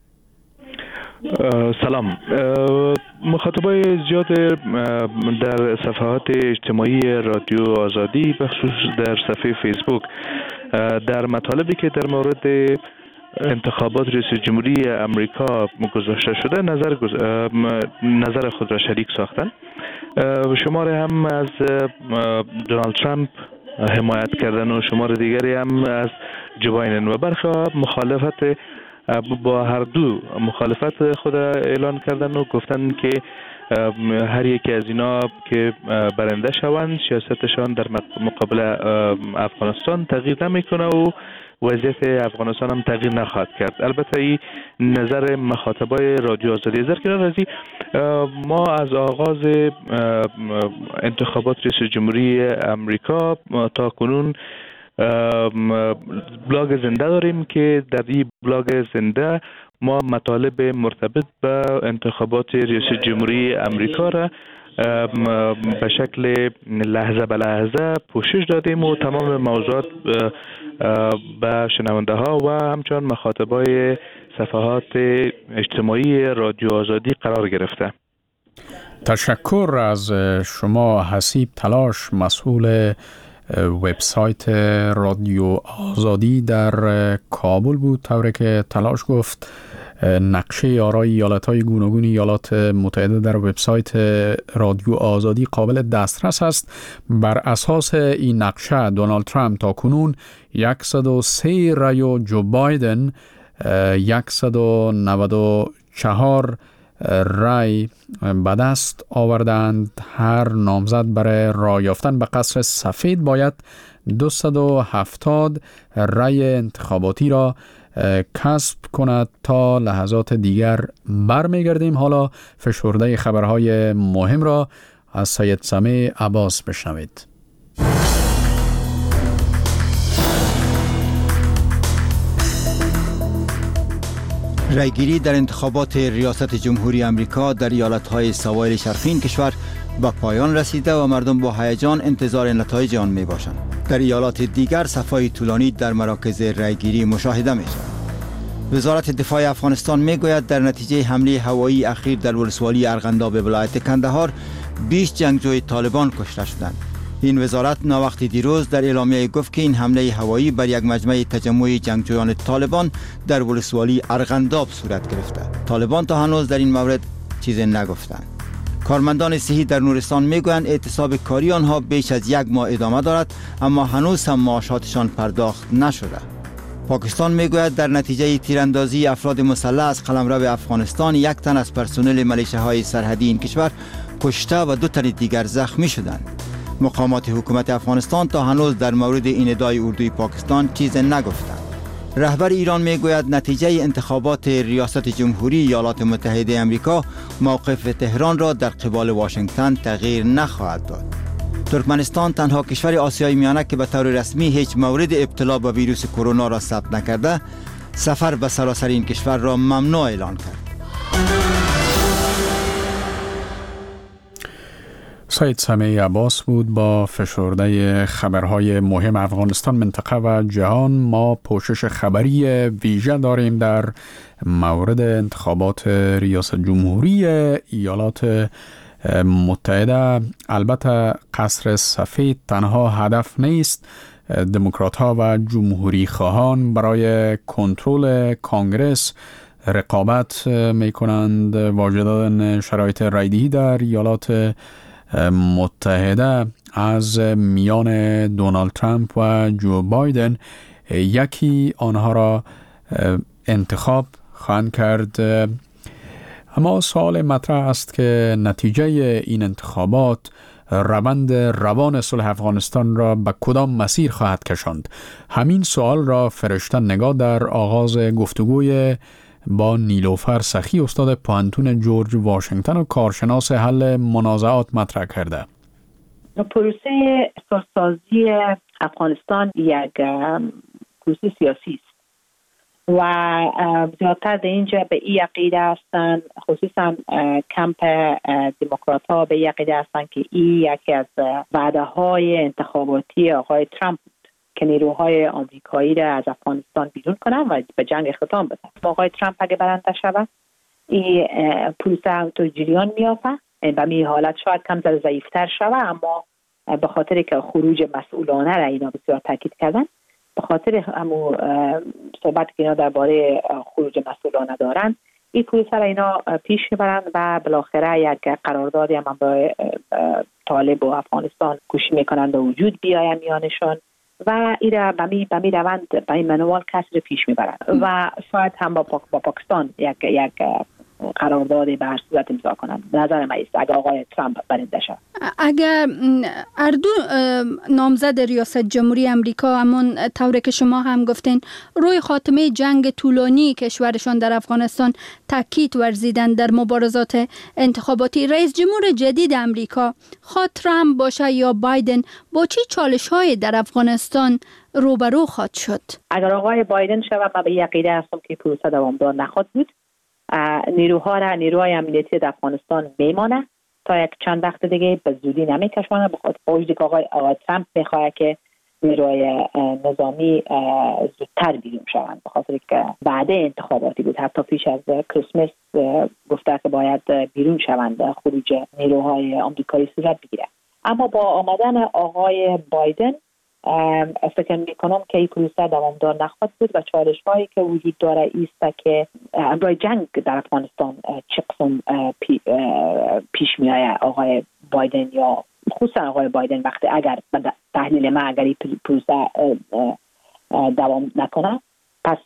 سلام. مخاطبای زیاد در صفحات اجتماعی رادیو آزادی بخصوص در صفحه فیسبوک در مطالبی که در مورد انتخابات رئیس جمهوری امریکا گذاشته شده نظر خود را شریک ساختند. شماره هم از دونالد ترامپ حمایت کردن و شماره دیگری هم از جو بایدن و برخی مخالفت با هر دو مخالفت خود اعلان کردن و گفتن که هر یکی از اینا که برنده شوند سیاستشان در مقابل افغانستان تغییر نمیکنه و وضعیت افغانستان هم تغییر نخواهد کرد. البته این نظر مخاطبای رادیو آزادی. در کنار از این ما از آغاز انتخابات رئیس جمهوری امریکا تا کنون بلاگ زنده داریم که در این بلاگ زنده ما مطالب مرتبط به انتخابات رئیس جمهوری امریکا را به شکل لحظه به لحظه پوشش دادیم و تمام موضوعات به شنونده ها و همچنان مخاطبای صفحات اجتماعی رادیو آزادی قرار گرفته. تشکر از شما حسیب تلاش، مسئول وبسایت رادیو آزادی در کابل بود، طوری که تلاش گفت نقشه آرای ایالت‌های گوناگون ایالات متحده در وبسایت رادیو آزادی قابل دسترس است. بر اساس این نقشه دونالد ترامپ تاکنون 103 رای و جو بایدن 194 رای به دست آوردند. هر نامزد برای رای یافتن به قصر سفید باید 270 رای انتخاباتی را کسب کند. تا لحظات دیگر برمیگردیم. حالا فشرده خبرهای مهم را از سید سمیع عباس بشنوید. رایگیری در انتخابات ریاست جمهوری آمریکا در ایالت‌های سواحل شرقی این کشور به پایان رسیده و مردم با هیجان انتظار نتایج آن می‌باشند. در ایالات دیگر صف‌های طولانی در مراکز رایگیری مشاهده می‌شود. وزارت دفاع افغانستان میگوید در نتیجه حمله هوایی اخیر در ولسوالی ارغنداب ولایت کندهار 20 جنگجوی طالبان کشته شدند. این وزارت ناوقت دیروز در اعلامیه گفت که این حمله هوایی بر یک مجمع تجمع جنگجویان طالبان در ولسوالی ارغنداب صورت گرفته. طالبان تا هنوز در این مورد چیزی نگفتند. کارمندان صحی در نورستان میگویند اعتصاب کاری آنها بیش از 1 ماه ادامه دارد، اما هنوز هم معاشاتشان پرداخت نشده. پاکستان میگوید در نتیجه تیراندازی افراد مسلح از قلمرو افغانستان 1 تن از پرسنل ملیشه‌های سرحدی این کشور کشته و 2 تن دیگر زخمی شدند. مقامات حکومت افغانستان تا هنوز در مورد این ادعای اردوی پاکستان چیز نگفتند. رهبر ایران میگوید نتیجه انتخابات ریاست جمهوری ایالات متحده آمریکا موقف تهران را در قبال واشنگتن تغییر نخواهد داد. ترکمنستان تنها کشور آسیای میانه که به طور رسمی هیچ مورد ابتلا به ویروس کرونا را ثبت نکرده، سفر به سراسر این کشور را ممنوع اعلان کرد. سید سمیع عباس بود با فشرده خبرهای مهم افغانستان، منطقه و جهان. ما پوشش خبری ویژه داریم در مورد انتخابات ریاست جمهوری ایالات متحده. البته قصر سفید تنها هدف نیست. دموکرات ها و جمهوری خواهان برای کنترل کانگرس رقابت می کنند. واجد دادن شرایط رایدهی در ایالات متحده از میان دونالد ترامپ و جو بایدن، یکی آنها را انتخاب خواهند کرد. اما سوال مطرح است که نتیجه این انتخابات روند روان صلح افغانستان را به کدام مسیر خواهد کشاند؟ همین سوال را فرشته نگاه در آغاز گفتگوی با نیلوفر سخی، استاد پوهنتون جورج واشنگتن و کارشناس حل منازعات مطرح کرده. پروسه سازی افغانستان یک پروسه سیاسی است و زیادتر در اینجا به این عقیده هستند، خصوصا کمپ دموکرات ها به این عقیده هستند که این یکی از وعده های انتخاباتی آقای ترامپ که نیروهای آمریکایی را از افغانستان بیرون کنند و به جنگ اختتام بدن. آقای ترامپ اگه برنده شود این پروسه همونطور جریان میافته. به این حالت شاید کم ضعیفتر شود، اما به خاطر که خروج مسئولانه را اینا بسیار تاکید کردن، به خاطر همون صحبت که اینا درباره خروج مسئولانه دارن، این پروسه را اینا پیش میبرند و بالاخره یک قراردادی هم برای طالب و افغانستان کوشش میکنند به وجود بیاید میانشان و این را به می روند به این منوال کسی پیش میبرند و شاید هم با پاکستان یک قراردادی به هر صورت امضا کنند. نظر من است اگر آقای ترامپ برنده شود. اگر اردو نامزد ریاست جمهوری امریکا همون طوری که شما هم گفتین روی خاتمه جنگ طولانی کشورشان در افغانستان تاکید ورزیدن در مبارزات انتخاباتی، رئیس جمهور جدید امریکا خواه ترامپ باشه یا بایدن با چه چالش‌های در افغانستان روبرو خواهد شد؟ اگر آقای بایدن شود من به یقینه هستم که پروسه دوامدار نخواهد بود. نیروهای امنیتی در افغانستان میمانه تا یک چند وقت دیگه به زودی نمیکشونه، بخاطر وجودی که آقای ترامپ میخواد که نیروهای نظامی زودتر بیرون شوند، بخاطر که بعد انتخاباتی بود، حتی پیش از کریسمس گفته که باید بیرون شوند، خروج نیروهای آمریکایی صورت بگیره. اما با آمدن آقای بایدن فکر میکنم که این پروسه دوامدار نخواهد بود و چالش هایی که وجود داره ایست که برای جنگ در افغانستان چه قسم پیش میآید آقای بایدن یا خصوصا آقای بایدن وقتی اگر تحلیل ما اگر این پروسه دوام نکنه پس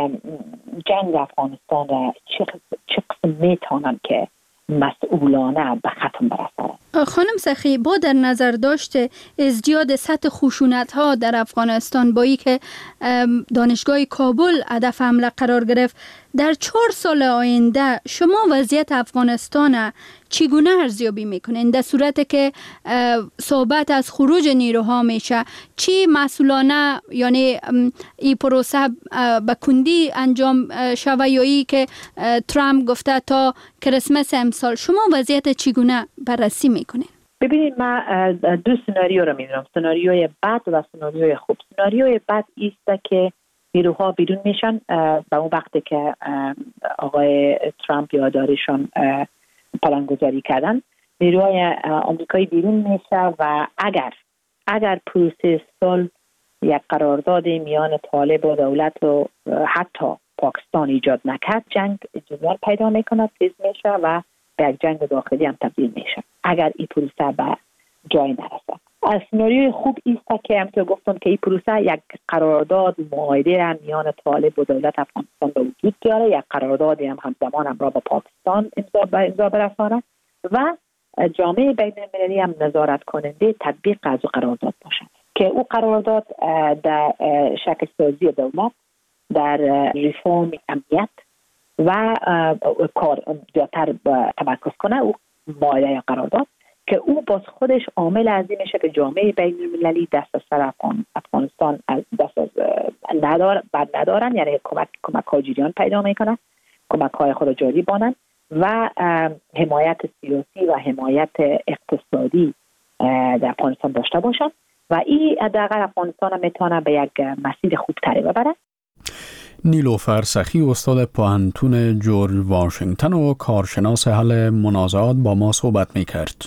جنگ افغانستان را چه قسم میتونن که مسئولانه به ختم برسانند. خانم سخی، با در نظر داشته ازدیاد سطح خشونت ها در افغانستان با ای که دانشگاه کابل هدف حمله قرار گرفت، در 4 سال آینده شما وضعیت افغانستان چگونه ارزیابی میکنین؟ در صورت که صحبت از خروج نیروها میشه، چی مسئولانه یعنی این پروسه به کندی انجام شوه یا ای که ترامپ گفته تا کریسمس امسال، شما وضعیت چگونه بررسی میکنین؟ ببینید، من 2 سناریو رو میدونم، سناریوی بد و سناریوی خوب. سناریوی بد ایست که نیروها بیرون میشن به اون وقتی که آقای ترامپ یادداریشان پلانگذاری کردن، نیروهای آمریکایی بیرون میشه و اگر پروسه صلح یک قرارداد میان طالب و دولت و حتی پاکستان ایجاد نکرد، جنگ جدول پیدا میکنه، تیز میشه و به یک جنگ داخلی هم تبدیل میشه اگر این پروسه به جای نرسه. از سناریوی خوب ایست که همطور گفتم که این پروسه یک قرارداد معاهده میان طالب و دولت افغانستان به وجود بیاره، یک قرارداد همزمان هم را با پاکستان امضا برسانه و جامعه بین المللی هم نظارت کننده تطبیق از قرارداد باشه که او قرارداد در شکل سازی دولت، در ریفرم امنیت و کار زیادتر تمرکز کنه. او معاهده قرارداد که او باز خودش عامل عظیم میشه که جامعه بین المللی دست از سر افغانستان دست از ندارن، یعنی کمک های جریان پیدا میکنن، کمک های خود جاری بانن و حمایت سیاسی و حمایت اقتصادی در افغانستان داشته باشن و این حداقل افغانستان میتونه به یک مسیر خوب تری ببره. نیلوفر سخی، استاد پوهنتون جورج واشنگتن و کارشناس حل منازعات، با ما صحبت میکرد.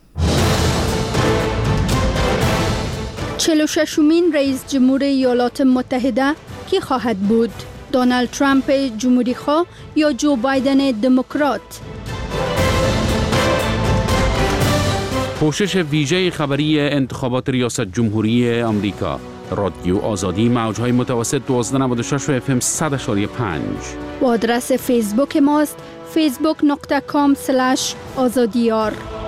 46مین رئیس جمهور ایالات متحده کی خواهد بود؟ دونالد ترامپ جمهوری خواه یا جو بایدن دموکرات؟ پوشش ویژه خبری انتخابات ریاست جمهوری آمریکا. رادیو آزادی، موج‌های متوسط 1296 و FM 100.5 و آدرس فیسبوک ماست facebook.com/azadiyar.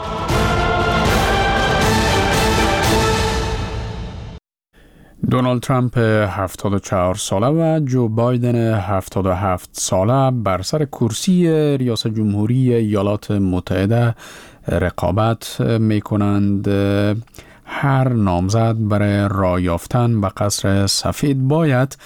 دونالد ترامپ 74 ساله و جو بایدن 77 ساله بر سر کرسی ریاست جمهوری ایالات متحده رقابت می کنند. هر نامزد برای رای یافتن به قصر سفید باید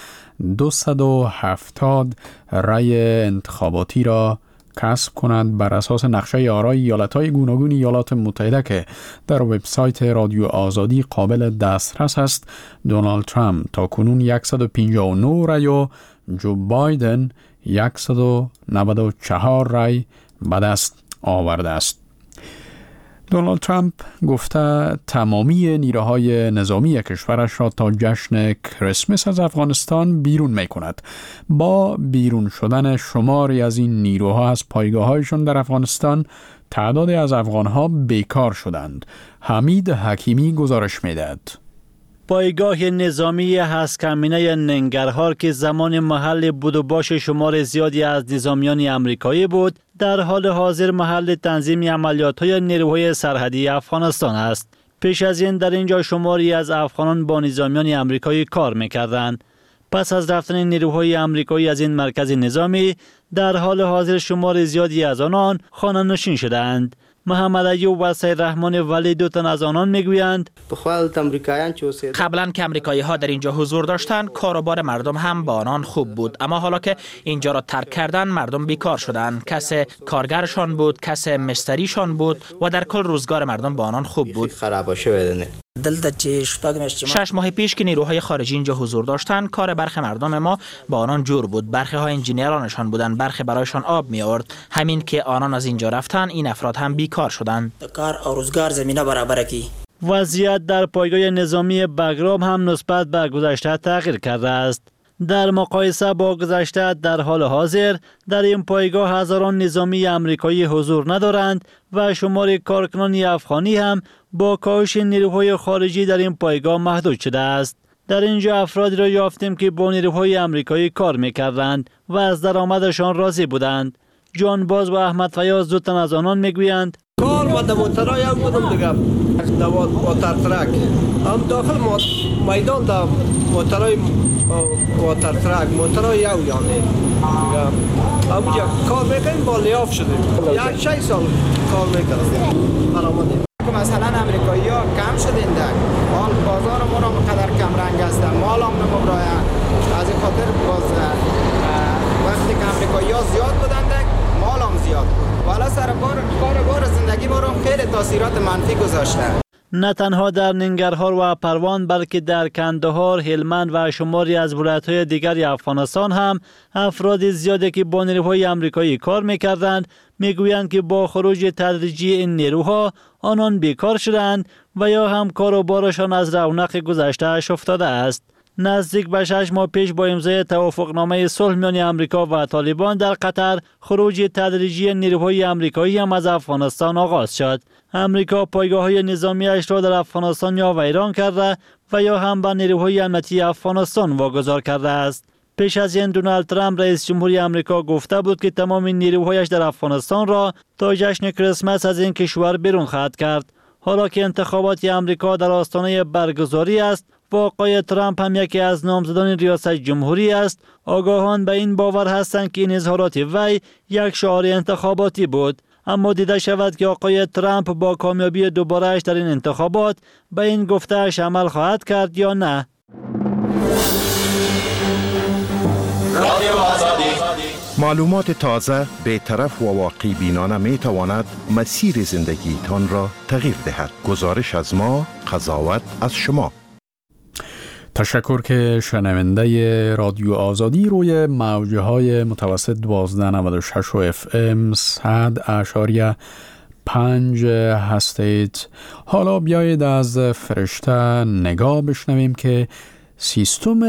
270 رای انتخاباتی را کسب کند بر اساس نقشه آرای ایالت‌های گوناگون ایالات متحده که در وبسایت رادیو آزادی قابل دسترس است. دونالد ترامپ تا کنون 159 رای و جو بایدن 194 رای به دست آورده است. دونالد ترامپ گفته تمامی نیروهای نظامی کشورش را تا جشن کریسمس از افغانستان بیرون می کند. با بیرون شدن شماری از این نیروها از پایگاه‌هایشان در افغانستان، تعدادی از افغانها بیکار شدند. حمید حکیمی گزارش می‌دهد. پایگاه نظامی هسکمینه ننگرهار که زمان محل بود و باش شمار زیادی از نظامیان امریکایی بود، در حال حاضر محل تنظیم عملیات‌های نیروهای سرحدی افغانستان است. پیش از این در اینجا شماری از افغانان با نظامیان امریکایی کار می‌کردند. پس از رفتن نیروهای امریکایی از این مرکز نظامی، در حال حاضر شمار زیادی از آنان خانه‌نشین شدند. محمد ایوب و سید رحمان ولی دو تن از آنان میگویند قبلا که امریکایی ها در اینجا حضور داشتند، کاروبار مردم هم با آنان خوب بود، اما حالا که اینجا را ترک کردن مردم بیکار شدند. کس کارگرشان بود، کس مشتریشان بود و در کل روزگار مردم با آنان خوب بود. 6 ماه پیش که نیروهای خارجی اینجا حضور داشتند، کار برخی مردم ما با آنان جور بود. برخی ها انجینیرانشان بودند، برخی برایشان آب می آورد. همین که آنان از اینجا رفتن، این افراد هم بیکار شدند. کار و روزگار زمینه برابر کی. وضعیت در پایگاه نظامی بگرام هم نسبت به گذشته تغییر کرده است. در مقایسه با گذشته در حال حاضر در این پایگاه هزاران نظامی امریکایی حضور ندارند و شمار کارکنان افغانی هم با کاهش نیروهای خارجی در این پایگاه محدود شده است. در اینجا افرادی را یافتیم که با نیروهای امریکایی کار می‌کردند و از درآمدشان راضی بودند. جان باز و احمد فیاض دو تن از آنان میگویند کار و دموترای هم بودم دیگه واتر ترک هم داخل میدان دا موترای واتر ترک موترای یو یعنی همونجا کار میکنیم با لیاف شدیم 1-6 سال کار میکنیم برآمدیم. مثلا امریکایی ها کم شدین در حال بازار ما را مقدر کم رنگ است مال هم نمبراین از این خاطر باز وقتی که امریکایی ها زیاد بودند مال هم زیاد بود والا سر بار زندگی ما را خیلی تاثیرات منفی گذاشته. نه تنها در ننگرهار و پروان بلکه در کندهار، هلمند و شماری از ولایت‌های دیگر افغانستان هم افراد زیادی که با نیروهای امریکایی کار می‌کردند میگویند که با خروج تدریجی این نیروها آنان بیکار شدند و یا هم کار و بارشان از رونق گذشته‌اش افتاده است. نزدیک به 6 ماه پیش با امضای توافقنامه صلح میان امریکا و طالبان در قطر خروج تدریجی نیروهای امریکایی هم از افغانستان آغاز شد. امریکا پایگاه‌های نظامی‌اش را در افغانستان یا ویران کرده و یا هم به نیروهای امنیتی افغانستان واگذار کرده است. پیش از این دونالد ترامپ رئیس جمهوری امریکا گفته بود که تمام نیروهایش در افغانستان را تا جشن کریسمس از این کشور بیرون خواهد کرد. حالا که انتخابات امریکا در آستانه برگزاری است و آقای ترامپ هم یکی از نامزدان ریاست جمهوری است، آگاهان به این باور هستند که این اظهارات وی یک شعار انتخاباتی بود. اما دیده شود که آقای ترامپ با کامیابی دوباره‌اش در این انتخابات به این گفته‌اش عمل خواهد کرد یا نه. معلومات تازه، بی‌طرف و واقعی بینانه می تواند مسیر زندگیتان را تغییر دهد. گزارش از ما، قضاوت از شما. تشکر که شنونده رادیو آزادی روی موجه های متوسط 1296 و FM 100.5 هستید. حالا بیایید از فرشته نگاه بشنویم که سیستم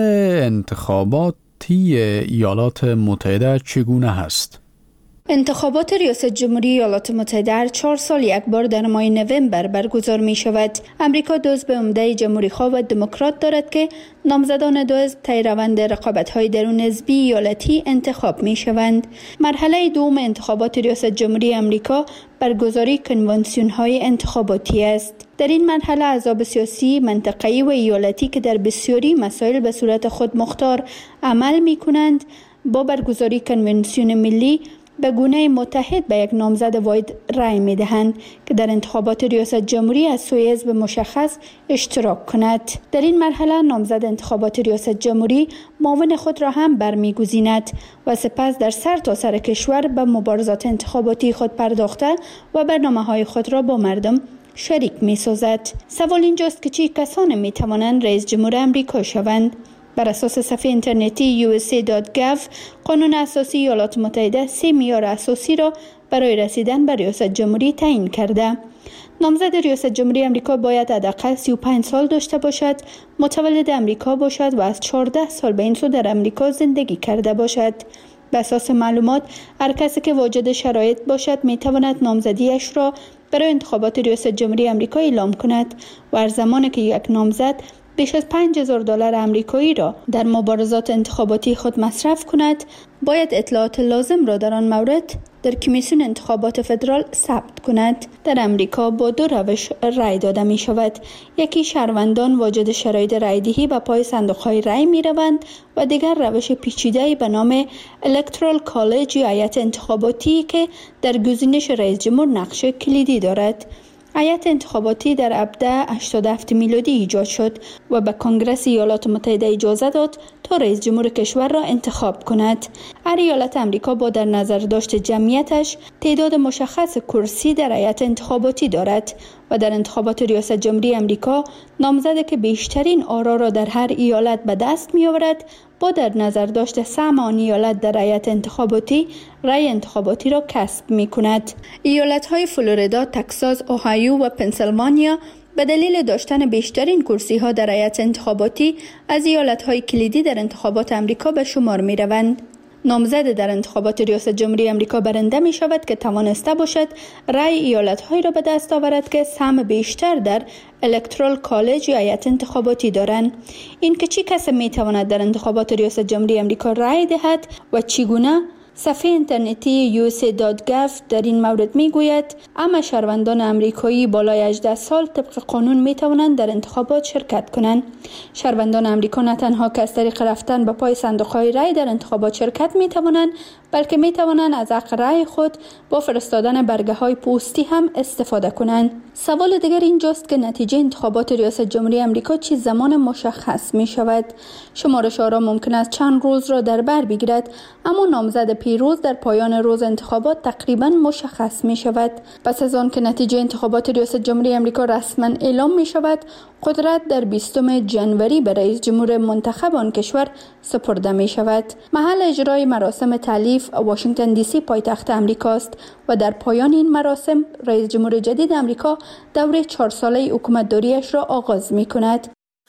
انتخاباتی ایالات متحده چگونه هست. انتخابات ریاست جمهوری ایالات متحده هر 4 سال یک بار در ماه نوامبر برگزار می شود. امریکا دو حزب عمده جمهوری‌خواه و دموکرات دارد که نامزدان دو حزب طی روند رقابت‌های درون حزبی ایالتی انتخاب می شوند. مرحله دوم انتخابات ریاست جمهوری امریکا برگزاری کنوانسیون‌های انتخاباتی است. در این مرحله احزاب سیاسی منطقه‌ای و ایالتی که در بسیاری مسائل به صورت خود مختار عمل می کنند با برگزاری کنوانسیون ملی به گونه متحد به یک نامزد واحد رای می دهند که در انتخابات ریاست جمهوری از سوی حزب مشخص اشتراک کند. در این مرحله نامزد انتخابات ریاست جمهوری معاون خود را هم برمیگزیند و سپس در سرتاسر کشور به مبارزات انتخاباتی خود پرداخته و برنامه‌های خود را با مردم شریک می سازد. سوال اینجاست که چه کسانی می توانند رئیس جمهور امریکا شوند؟ بر اساس صفحه اینترنتی USA.gov قانون اساسی ایالات متحده 3 معیار اساسی را برای رسیدن به ریاست جمهوری تعیین کرده. نامزد ریاست جمهوری امریکا باید حداقل 35 سال داشته باشد، متولد امریکا باشد و از 14 سال به این سو در امریکا زندگی کرده باشد. به اساس معلومات هر کسی که واجد شرایط باشد می تواند نامزدیش را برای انتخابات ریاست جمهوری امریکا اعلام کند و هر زمانی که یک نامزد بیش از $5,000 آمریکایی را در مبارزات انتخاباتی خود مصرف کند، باید اطلاعات لازم را در آن مورد در کمیسیون انتخابات فدرال ثبت کند. در امریکا با 2 روش رای داده می شود. یکی شهروندان واجد شرایط رایدهی به پای صندوق‌های رای می روند و دیگر روش پیچیده‌ای به نام الکترال کالج یا هیئت انتخاباتی که در گزینش رئیس جمهور نقش کلیدی دارد. هیئت انتخاباتی در 1787 میلادی ایجاد شد و به کنگره ایالات متحده اجازه داد تا رئیس جمهور کشور را انتخاب کند. هر ایالت امریکا با در نظر داشت جمعیتش تعداد مشخص کرسی در هیئت انتخاباتی دارد و در انتخابات ریاست جمهوری امریکا نامزدی که بیشترین آرا را در هر ایالت به دست می آورد با در نظر داشت سهم آن ایالت در هیئت انتخاباتی رای انتخاباتی را کسب می کند. ایالت های فلوریدا، تگزاس، اوهایو و پنسیلوانیا به دلیل داشتن بیشترین کرسی ها در هیئت انتخاباتی از ایالت های کلیدی در انتخابات امریکا به شمار می روند. نامزد در انتخابات ریاست جمهوری امریکا برنده می شود که توانسته باشد رأی ایالت هایی را به دست آورد که سهم بیشتر در الکترال کالج یا هیئت انتخاباتی دارند. این که چه کسی می تواند در انتخابات ریاست جمهوری امریکا رأی دهد و چگونه، صفحه اینترنتی USA.gov در این مورد می گوید اما شهروندان امریکایی بالای 18 سال طبق قانون می توانند در انتخابات شرکت کنند. شهروندان امریکا نه تنها که از طریق رفتن به پای صندوق‌های رای در انتخابات شرکت می توانند، بلکه می توانند از حق رای خود با فرستادن برگه‌های پستی هم استفاده کنند. سوال دیگر اینجاست که نتیجه انتخابات ریاست جمهوری امریکا چه زمان مشخص می شود؟ شمارش آرا ممکن است چند روز را در بر بگیرد، اما نامزد پیروز در پایان روز انتخابات تقریبا مشخص می شود. پس از آن که نتیجه انتخابات ریاست جمهوری امریکا رسما اعلام می شود، قدرت در 20 جنوری به رئیس جمهور منتخب آن کشور سپرده می شود. محل اجرای مراسم تالیف واشنگتن دی سی پایتخت امریکا است و در پایان این مراسم رئیس جمهور جدید امریکا دوره 4 ساله حکومتداریش را آغاز می کند.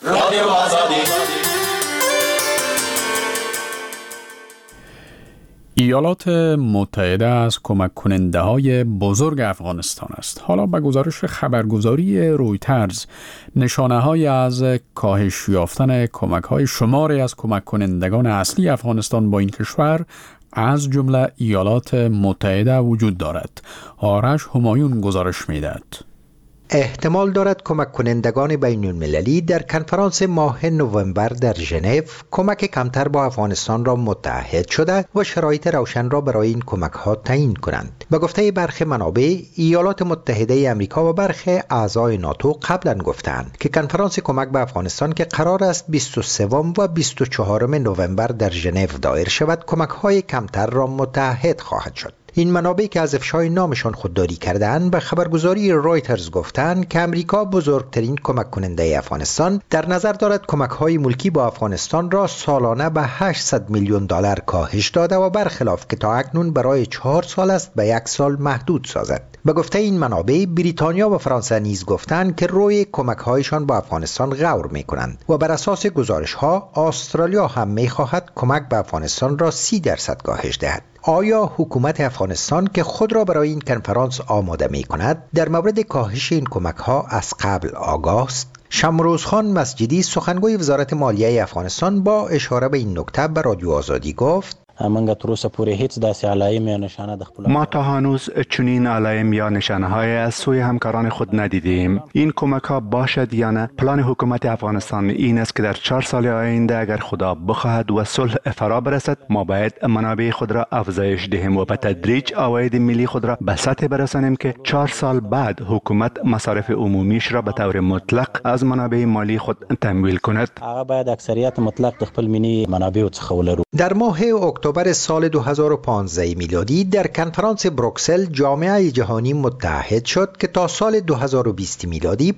ایالات متحده از کمک کننده های بزرگ افغانستان است. حالا به گزارش خبرگزاری رویترز نشانه های از کاهش یافتن کمک های شماری از کمک کنندگان اصلی افغانستان با این کشور از جمله ایالات متحده وجود دارد. آرش همایون گزارش می‌دهد. احتمال دارد کمک کنندگان بین المللی در کنفرانس ماه نوامبر در ژنو کمک کمتر با افغانستان را متحد شده و شرایط روشن را برای این کمک ها تعیین کنند. به گفته برخی منابع، ایالات متحده آمریکا و برخی اعضای ناتو قبلا گفتند که کنفرانس کمک به افغانستان که قرار است 23 و 24 نوامبر در ژنو دایر شود، کمک های کمتر را متحد خواهد شد. این منابع که از افشای نامشان خودداری کردند به خبرگزاری رویترز گفتند که امریکا بزرگترین کمک کننده افغانستان در نظر دارد کمک‌های ملکی با افغانستان را سالانه به 800 میلیون دلار کاهش داده و برخلاف که تا اکنون برای 4 سال است به 1 سال محدود سازد. به گفته این منابع، بریتانیا و فرانسه نیز گفتند که روی کمک‌هایشان با افغانستان غور می‌کنند و بر اساس گزارش‌ها استرالیا هم می‌خواهد کمک به افغانستان را 30% کاهش دهد. آیا حکومت افغانستان که خود را برای این کنفرانس آماده می کند در مورد کاهش این کمک ها از قبل آگاه است؟ شمروز خان مسجدی سخنگوی وزارت مالیه افغانستان با اشاره به این نکته به رادیو آزادی گفت: ما تا هنوز چنین علائم یا نشانه های از سوی همکاران خود ندیدیم. این کمک ها باشد یا نه، پلان حکومت افغانستان این است که در 4 سال آینده اگر خدا بخواهد و صلح فرا برسد، ما باید منابع خود را افزایش دهیم و به تدریج عواید ملی خود را به سطح برسانیم که 4 سال بعد حکومت مصارف عمومیش را به طور مطلق از منابع مالی خود تمویل کند. باید اکثریت مطلق د خپل ملي منابع څخه ولرو. در ماه اکتبر سال 2015 میلادی در کنفرانس بروکسل جامعه جهانی متحد شد که تا سال 2020 میلادی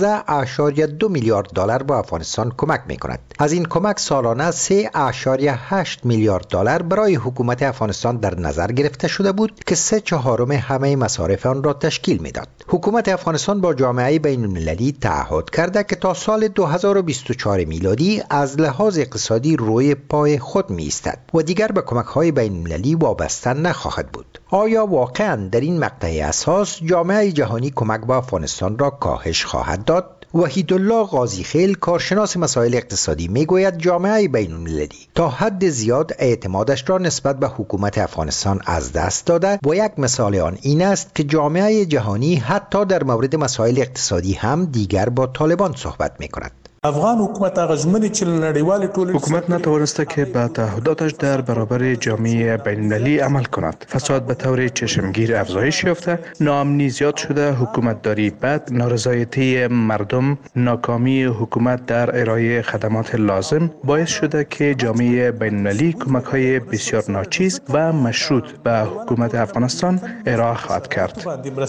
15.2 میلیارد دلار به افغانستان کمک می‌کند. از این کمک سالانه 3.8 میلیارد دلار برای حکومت افغانستان در نظر گرفته شده بود که 3/4 همه مصارف آن را تشکیل می‌داد. حکومت افغانستان با جامعه بین‌المللی تعهد کرده که تا سال 2024 میلادی از لحاظ اقتصادی روی پای خود می‌ایستد و دیگر به کمک‌های بین‌المللی وابسته نخواهد بود. آیا واقعاً در این مقطع اساس جامعه جهانی کمک به افغانستان را کاهش خواهد داد؟ وحیدالله غازیخیل کارشناس مسائل اقتصادی میگوید جامعه بین‌المللی تا حد زیاد اعتمادش را نسبت به حکومت افغانستان از دست داده و یک مثال آن این است که جامعه جهانی حتی در مورد مسائل اقتصادی هم دیگر با طالبان صحبت می‌کند. افغان حکومت غزمنی چې نړیوال ټولنې حکومت نتوانسته که به تعهداتش در برابر جامعه بین‌المللی عمل کند. فساد به طور چشمگیر افزایش یافته، ناامنی زیاد شده، حکومتداری بد، نارضایتی مردم، ناکامی حکومت در ارائه خدمات لازم باعث شده که جامعه بین‌المللی کمک‌های بسیار ناچیز و مشروط به حکومت افغانستان ارائه خواهد کرد.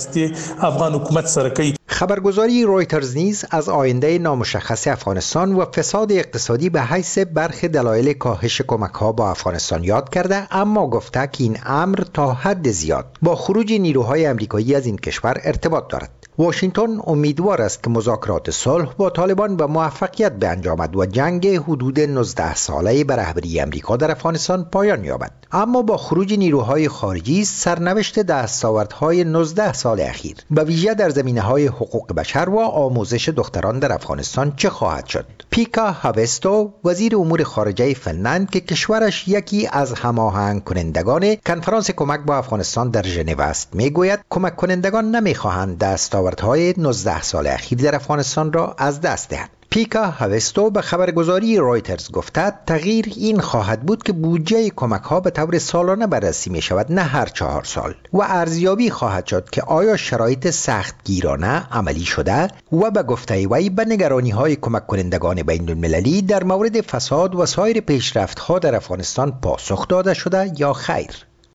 افغان حکومت سره کوي. خبرگزاری رویترز نیز از آینده نامشخص افغانستان و فساد اقتصادی به حیث برخی دلایل کاهش کمک‌ها با افغانستان یاد کرده، اما گفته که این امر تا حد زیاد با خروج نیروهای آمریکایی از این کشور ارتباط دارد. واشنگتن امیدوار است که مذاکرات صلح با طالبان به موفقیت به انجام آمد و جنگ حدود 19 ساله به رهبری امریکا در افغانستان پایان یابد. اما با خروج نیروهای خارجی سرنوشت دستاوردهای 19 سال اخیر به ویژه در زمینه‌های حقوق بشر و آموزش دختران در افغانستان چه خواهد شد؟ پیکا هاوستو وزیر امور خارجه فنلند که کشورش یکی از هماهنگ کنندگان کنفرانس کمک با افغانستان در ژنو است میگوید کمک کنندگان نمیخواهند دستاوردهای 19 سال اخیر در افغانستان را از دست دهند. پیکا هاوستو به خبرگزاری رایترز گفته تغییر این خواهد بود که بودجه کمک ها به طور سالانه بررسی می شود، نه هر 4 سال، و ارزیابی خواهد شد که آیا شرایط سختگیرانه عملی شده و به گفته وی به نگرانی های کمک کنندگان بین المللی در مورد فساد و سایر پیشرفت ها در افغانستان پاسخ داده شده یا خیر.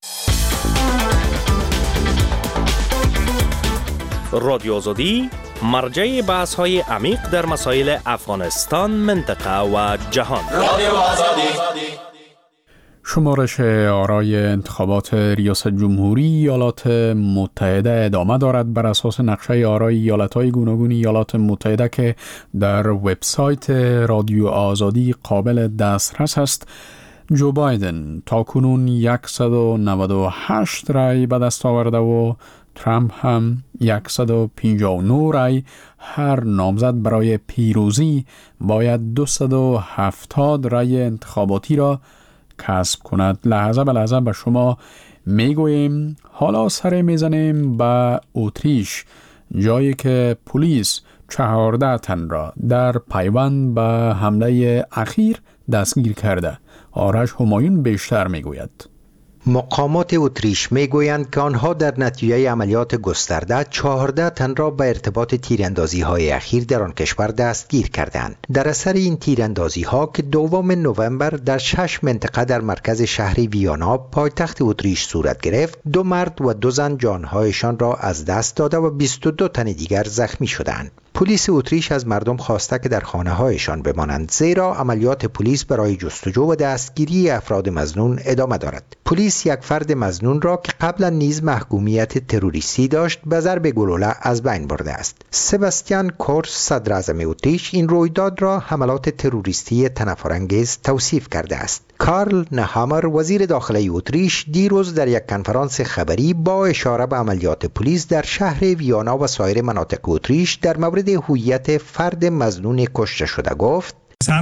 رادیو آزادی مرجع بحث های عمیق در مسائل افغانستان، منطقه و جهان. رادیو آزادی. شمارش آرای انتخابات ریاست جمهوری ایالات متحده ادامه دارد بر اساس نقشه آرای ایالت‌های گوناگون ایالات متحده که در وبسایت رادیو آزادی قابل دسترس است. جو بایدن تاکنون 198 رای به دست آورده و ترامپ هم 159 رای. هر نامزد برای پیروزی باید 270 رای انتخاباتی را کسب کند. لحظه به لحظه به شما میگوییم. حالا سر میزنیم به اتریش، جایی که پلیس 14 تن را در پیوند به حمله اخیر دستگیر کرده. آرش همایون بیشتر میگوید. مقامات اتریش میگویند که آنها در نتیجه عملیات گسترده 14 تن را به ارتباط تیراندازی‌های اخیر در آن کشور دستگیر کردند. در اثر این تیراندازی‌ها که 2 نوامبر در 6 منطقه در مرکز شهر ویانا پایتخت اتریش صورت گرفت، 2 مرد و 2 زن جانهایشان را از دست داده و 22 تن دیگر زخمی شدند. پلیس اتریش از مردم خواسته که در خانه‌هایشان بمانند، زیرا عملیات پلیس برای جستجو و دستگیری افراد مظنون ادامه دارد. پلیس یک فرد مظنون را که قبلا نیز محکومیت تروریستی داشت به ضرب گلوله از بین برده است. سباستیان کورس صدر اعظم اتریش این رویداد را حملات تروریستی تنفرانگیز توصیف کرده است. کارل نهامر وزیر داخلی اتریش دیروز در یک کنفرانس خبری با اشاره به عملیات پلیس در شهر ویانا و سایر مناطق اتریش در مورد هویت فرد مظنون کشته شده گفت: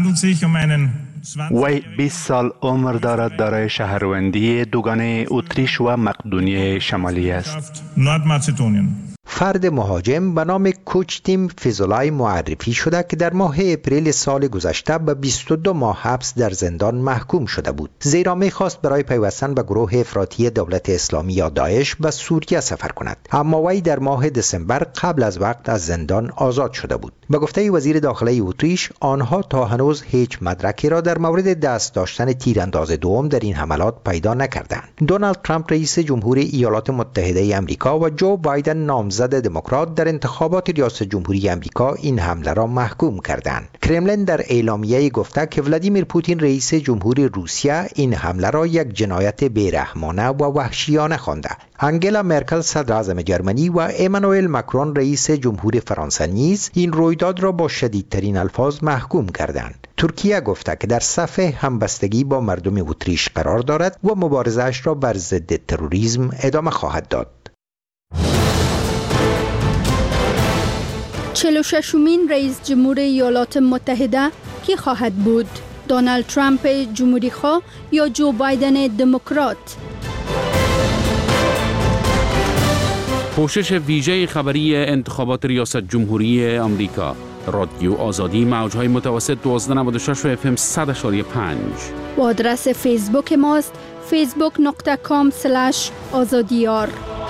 وی 20 سال عمر دارد، دارای شهروندی دوگانه اتریش و مقدونیه شمالی است. فرد مهاجم به نام کوچتیم فیزولای معرفی شده که در ماه اپریل سال گذشته به 22 ماه حبس در زندان محکوم شده بود، زیرا می‌خواست برای پیوستن به گروه افراطی دولت اسلامی یا داعش به سوریه سفر کند. اما وی در ماه دسامبر قبل از وقت از زندان آزاد شده بود. به گفته وزیر داخلی اتریش، آنها تا هنوز هیچ مدرکی را در مورد دست داشتن تیرانداز دوم در این حملات پیدا نکردند. دونالد ترامپ رئیس جمهوری ایالات متحده آمریکا و جو بایدن نامزد دموکرات در انتخابات ریاست جمهوری آمریکا این حمله را محکوم کردند. کرملین در اعلامیه گفته که ولادیمیر پوتین رئیس جمهوری روسیه این حمله را یک جنایت بیرحمانه و وحشیانه خوانده. انگلا مرکل صدر اعظم جرمنی و امانوئل ماکرون رئیس جمهور فرانسه نیز این رویداد را با شدیدترین الفاظ محکوم کردند. ترکیه گفته که در صف همبستگی با مردم اتریش قرار دارد و مبارزه‌اش را بر ضد تروریسم ادامه خواهد داد. 46مین رئیس جمهور ایالات متحده کی خواهد بود؟ دونالد ترامپ جمهوری خواه یا جو بایدن دموکرات؟ پوشش ویژه خبری انتخابات ریاست جمهوری آمریکا. رادیو آزادی، موج‌های متوسط 1296 و FM 100.5 و آدرس فیسبوک ماست facebook.com/azadiyar.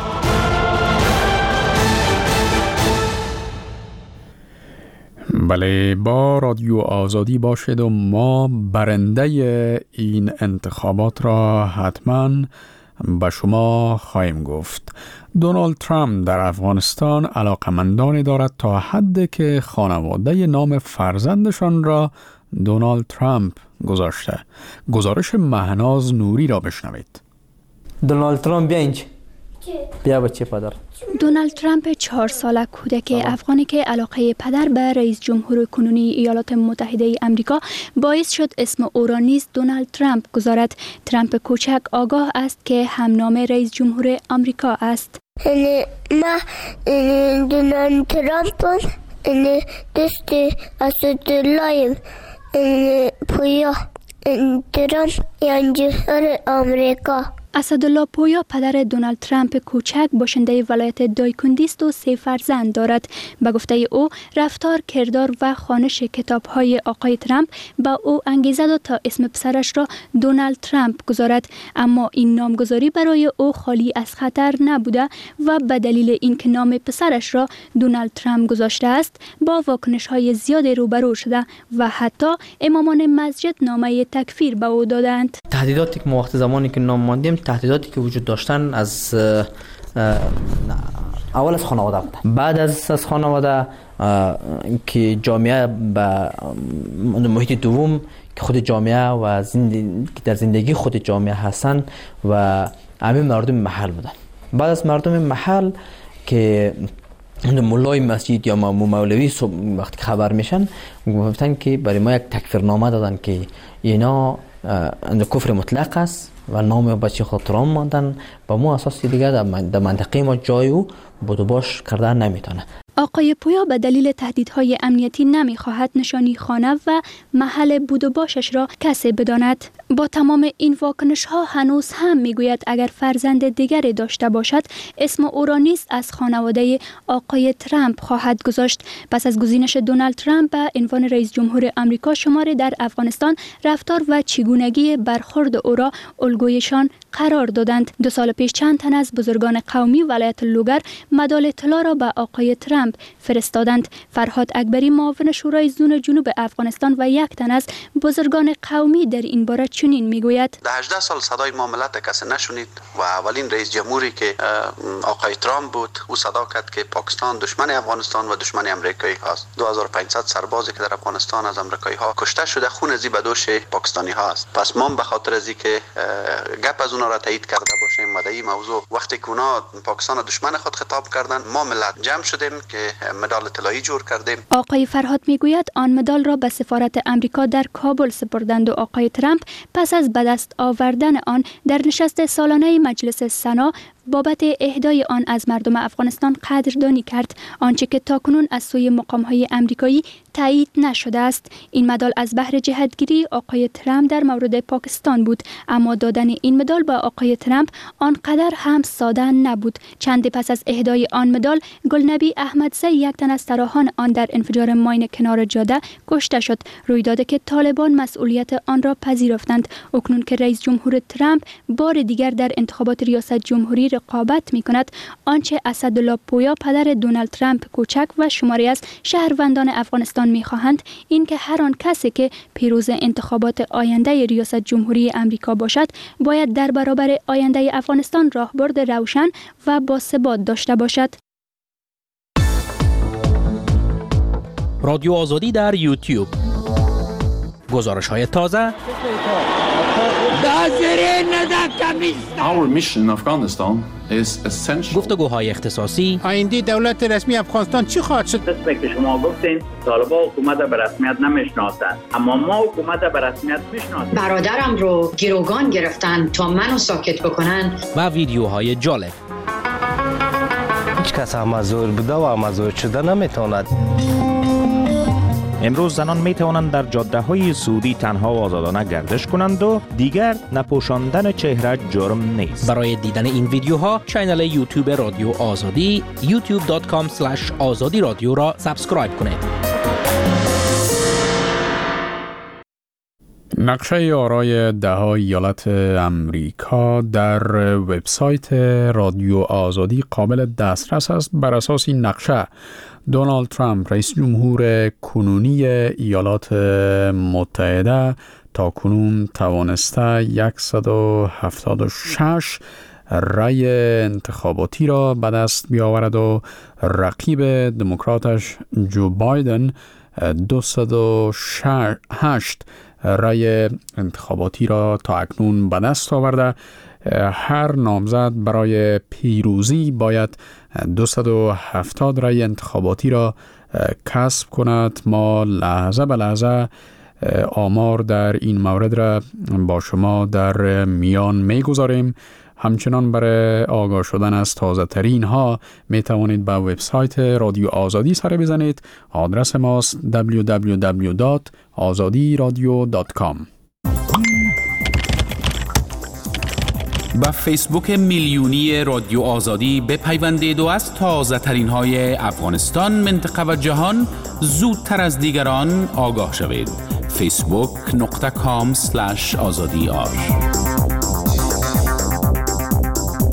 بله، با رادیو آزادی باشید و ما برنده این انتخابات را حتما به شما خواهیم گفت. دونالد ترامپ در افغانستان علاقمندانی دارد تا حدی که خانواده نام فرزندشان را دونالد ترامپ گذاشته. گزارش مهناز نوری را بشنوید. دونالد ترامپ بینج بیا بچه پدر. دونالد ترامپ 4 ساله کودک افغانی که علاقه پدر به رئیس جمهور کنونی ایالات متحده آمریکا باعث شد اسم او را نیز دونالد ترامپ گذارد. ترامپ کوچک آگاه است که همنام رئیس جمهور آمریکا است. ما دونالد ترامپ دوست اسدالله پویا ترامپ جمهور آمریکا. اسدالله پویا پدر دونالد ترامپ کوچک باشنده ولایت دایکندی است و 3 فرزند دارد. به گفته او رفتار، کردار و خوانش کتاب‌های آقای ترامپ به او انگیزه داد تا اسم پسرش را دونالد ترامپ گذارد، اما این نامگذاری برای او خالی از خطر نبوده و به دلیل اینکه نام پسرش را دونالد ترامپ گذاشته است با واکنش‌های زیاد روبرو شده و حتی امامان مسجد نامه تکفیر به او دادند. تهدیداتی که ما وقت زمانی که نام ماندیم، تهدیداتی که وجود داشتن از اول از خانواده بود. بعد از خانواده که جامعه به محیط دوم که خود جامعه و در زندگی خود جامعه هستن و همه مردم محل بودن. بعد از مردم محل که مولای مسجد یا مولوی وقتی خبر میشن گفتن که برای ما یک تکفیرنامه دادن که اینا کفر مطلق است و نام بچه خود ترامپ ماندن. با مو اساس دیگه در منطقه ما جای او بود باش کردن نمیتونه. آقای پویا به دلیل تهدیدهای امنیتی نمیخواهد نشانی خانه و محل بود و باشش را کسی بداند. با تمام این واکنش ها هنوز هم میگوید اگر فرزند دیگری داشته باشد اسم او را نیز از خانواده آقای ترامپ خواهد گذاشت. پس از گزینش دونالد ترامپ به عنوان رئیس جمهور آمریکا شماری در افغانستان رفتار و چگونگی برخورد او را الگویشان قرار دادند. 2 سال پیش چند تن از بزرگان قومی ولایت لوگر مدال طلا را به آقای ترامپ فرستادند. فرهاد اکبری معاون شورای زون جنوب افغانستان و یک تن از بزرگان قومی در این باره چنین میگوید: در 18 سال صدای ما ملت کسی نشنید و اولین رئیس جمهوری که آقای ترامپ بود او صدا کرد که پاکستان دشمن افغانستان و دشمن امریکایی هاست. 2500 سربازی که در افغانستان از امریکایی ها کشته شده خون زی به دوش پاکستانی هاست. پس ما به خاطر از اینکه گپ از اونها را تایید کرده باشیم و در این موضوع وقتی که اونا پاکستان دشمن خود خطاب کردن ما ملت جمع شدیم که مدال طلایی جور کردیم. آقای فرهاد میگوید آن مدال را به سفارت امریکا در کابل سپردند و آقای ترامپ پس از به دست آوردن آن در نشست سالانه مجلس سنا بابت اهدای آن از مردم افغانستان قدردانی کرد، آنچه که تاکنون از سوی مقام‌های آمریکایی تایید نشده است. این مدال از بهر جهتگیری آقای ترامپ در مورد پاکستان بود، اما دادن این مدال به آقای ترامپ آنقدر هم ساده نبود. چند پس از اهدای آن مدال گلنبی احمدزی یک تن از سراحان آن در انفجار ماین کنار جاده کشته شد، رویدادی که طالبان مسئولیت آن را پذیرفتند. اکنون که رئیس جمهور ترامپ بار دیگر در انتخابات ریاست جمهوری رقابت می کند، آنچه اسدالله پویا پدر دونالد ترامپ کوچک و شماری از شهروندان افغانستان می خواهند این که هر آن کسی که پیروز انتخابات آینده ریاست جمهوری آمریکا باشد باید در برابر آینده افغانستان راهبرد روشن و باثبات داشته باشد. رادیو آزادی در یوتیوب، گزارش‌های تازه، Our mission in Afghanistan is essential. گفتگوهای اختصاصی. آینده دولت رسمی افغانستان چی خواهد شد؟ مثل که شما گفتین طالبان حکومت به رسمیت نمیشناسند، اما ما حکومت به رسمیت میشناسیم. برادرم رو گروگان گرفتن تا منو ساکت بکنن. و ویدیوهای جالب. هیچ کس مزور بوده و مزور شده نمیتواند. امروز زنان می توانند در جاده های سعودی تنها و آزادانه گردش کنند و دیگر نپوشاندن چهره جرم نیست. برای دیدن این ویدیوها کانال یوتیوب رادیو آزادی youtube.com/azadi رادیو را سابسکرایب کنید. نقشه آرای 10 ایالت امریکا در وبسایت رادیو آزادی قابل دسترس است. بر اساس این نقشه دونالد ترامپ رئیس جمهور کنونی ایالات متحده تا کنون توانسته 176 رأی انتخاباتی را به دست بیاورد و رقیب دموکراتش جو بایدن 208 رأی انتخاباتی را تا اکنون به دست آورده. هر نامزد برای پیروزی باید 270 رای انتخاباتی را کسب کند. ما لحظه به لحظه آمار در این مورد را با شما در میان میگذاریم. همچنان برای آگاه شدن از تازه ترین ها می توانید به وبسایت رادیو آزادی سر بزنید. آدرس ماست www.azadiradio.com. با فیسبوک میلیونی رادیو آزادی بپیوندید و از تازه ترین های افغانستان، منطقه و جهان زودتر از دیگران آگاه شوید. facebook.com/azadi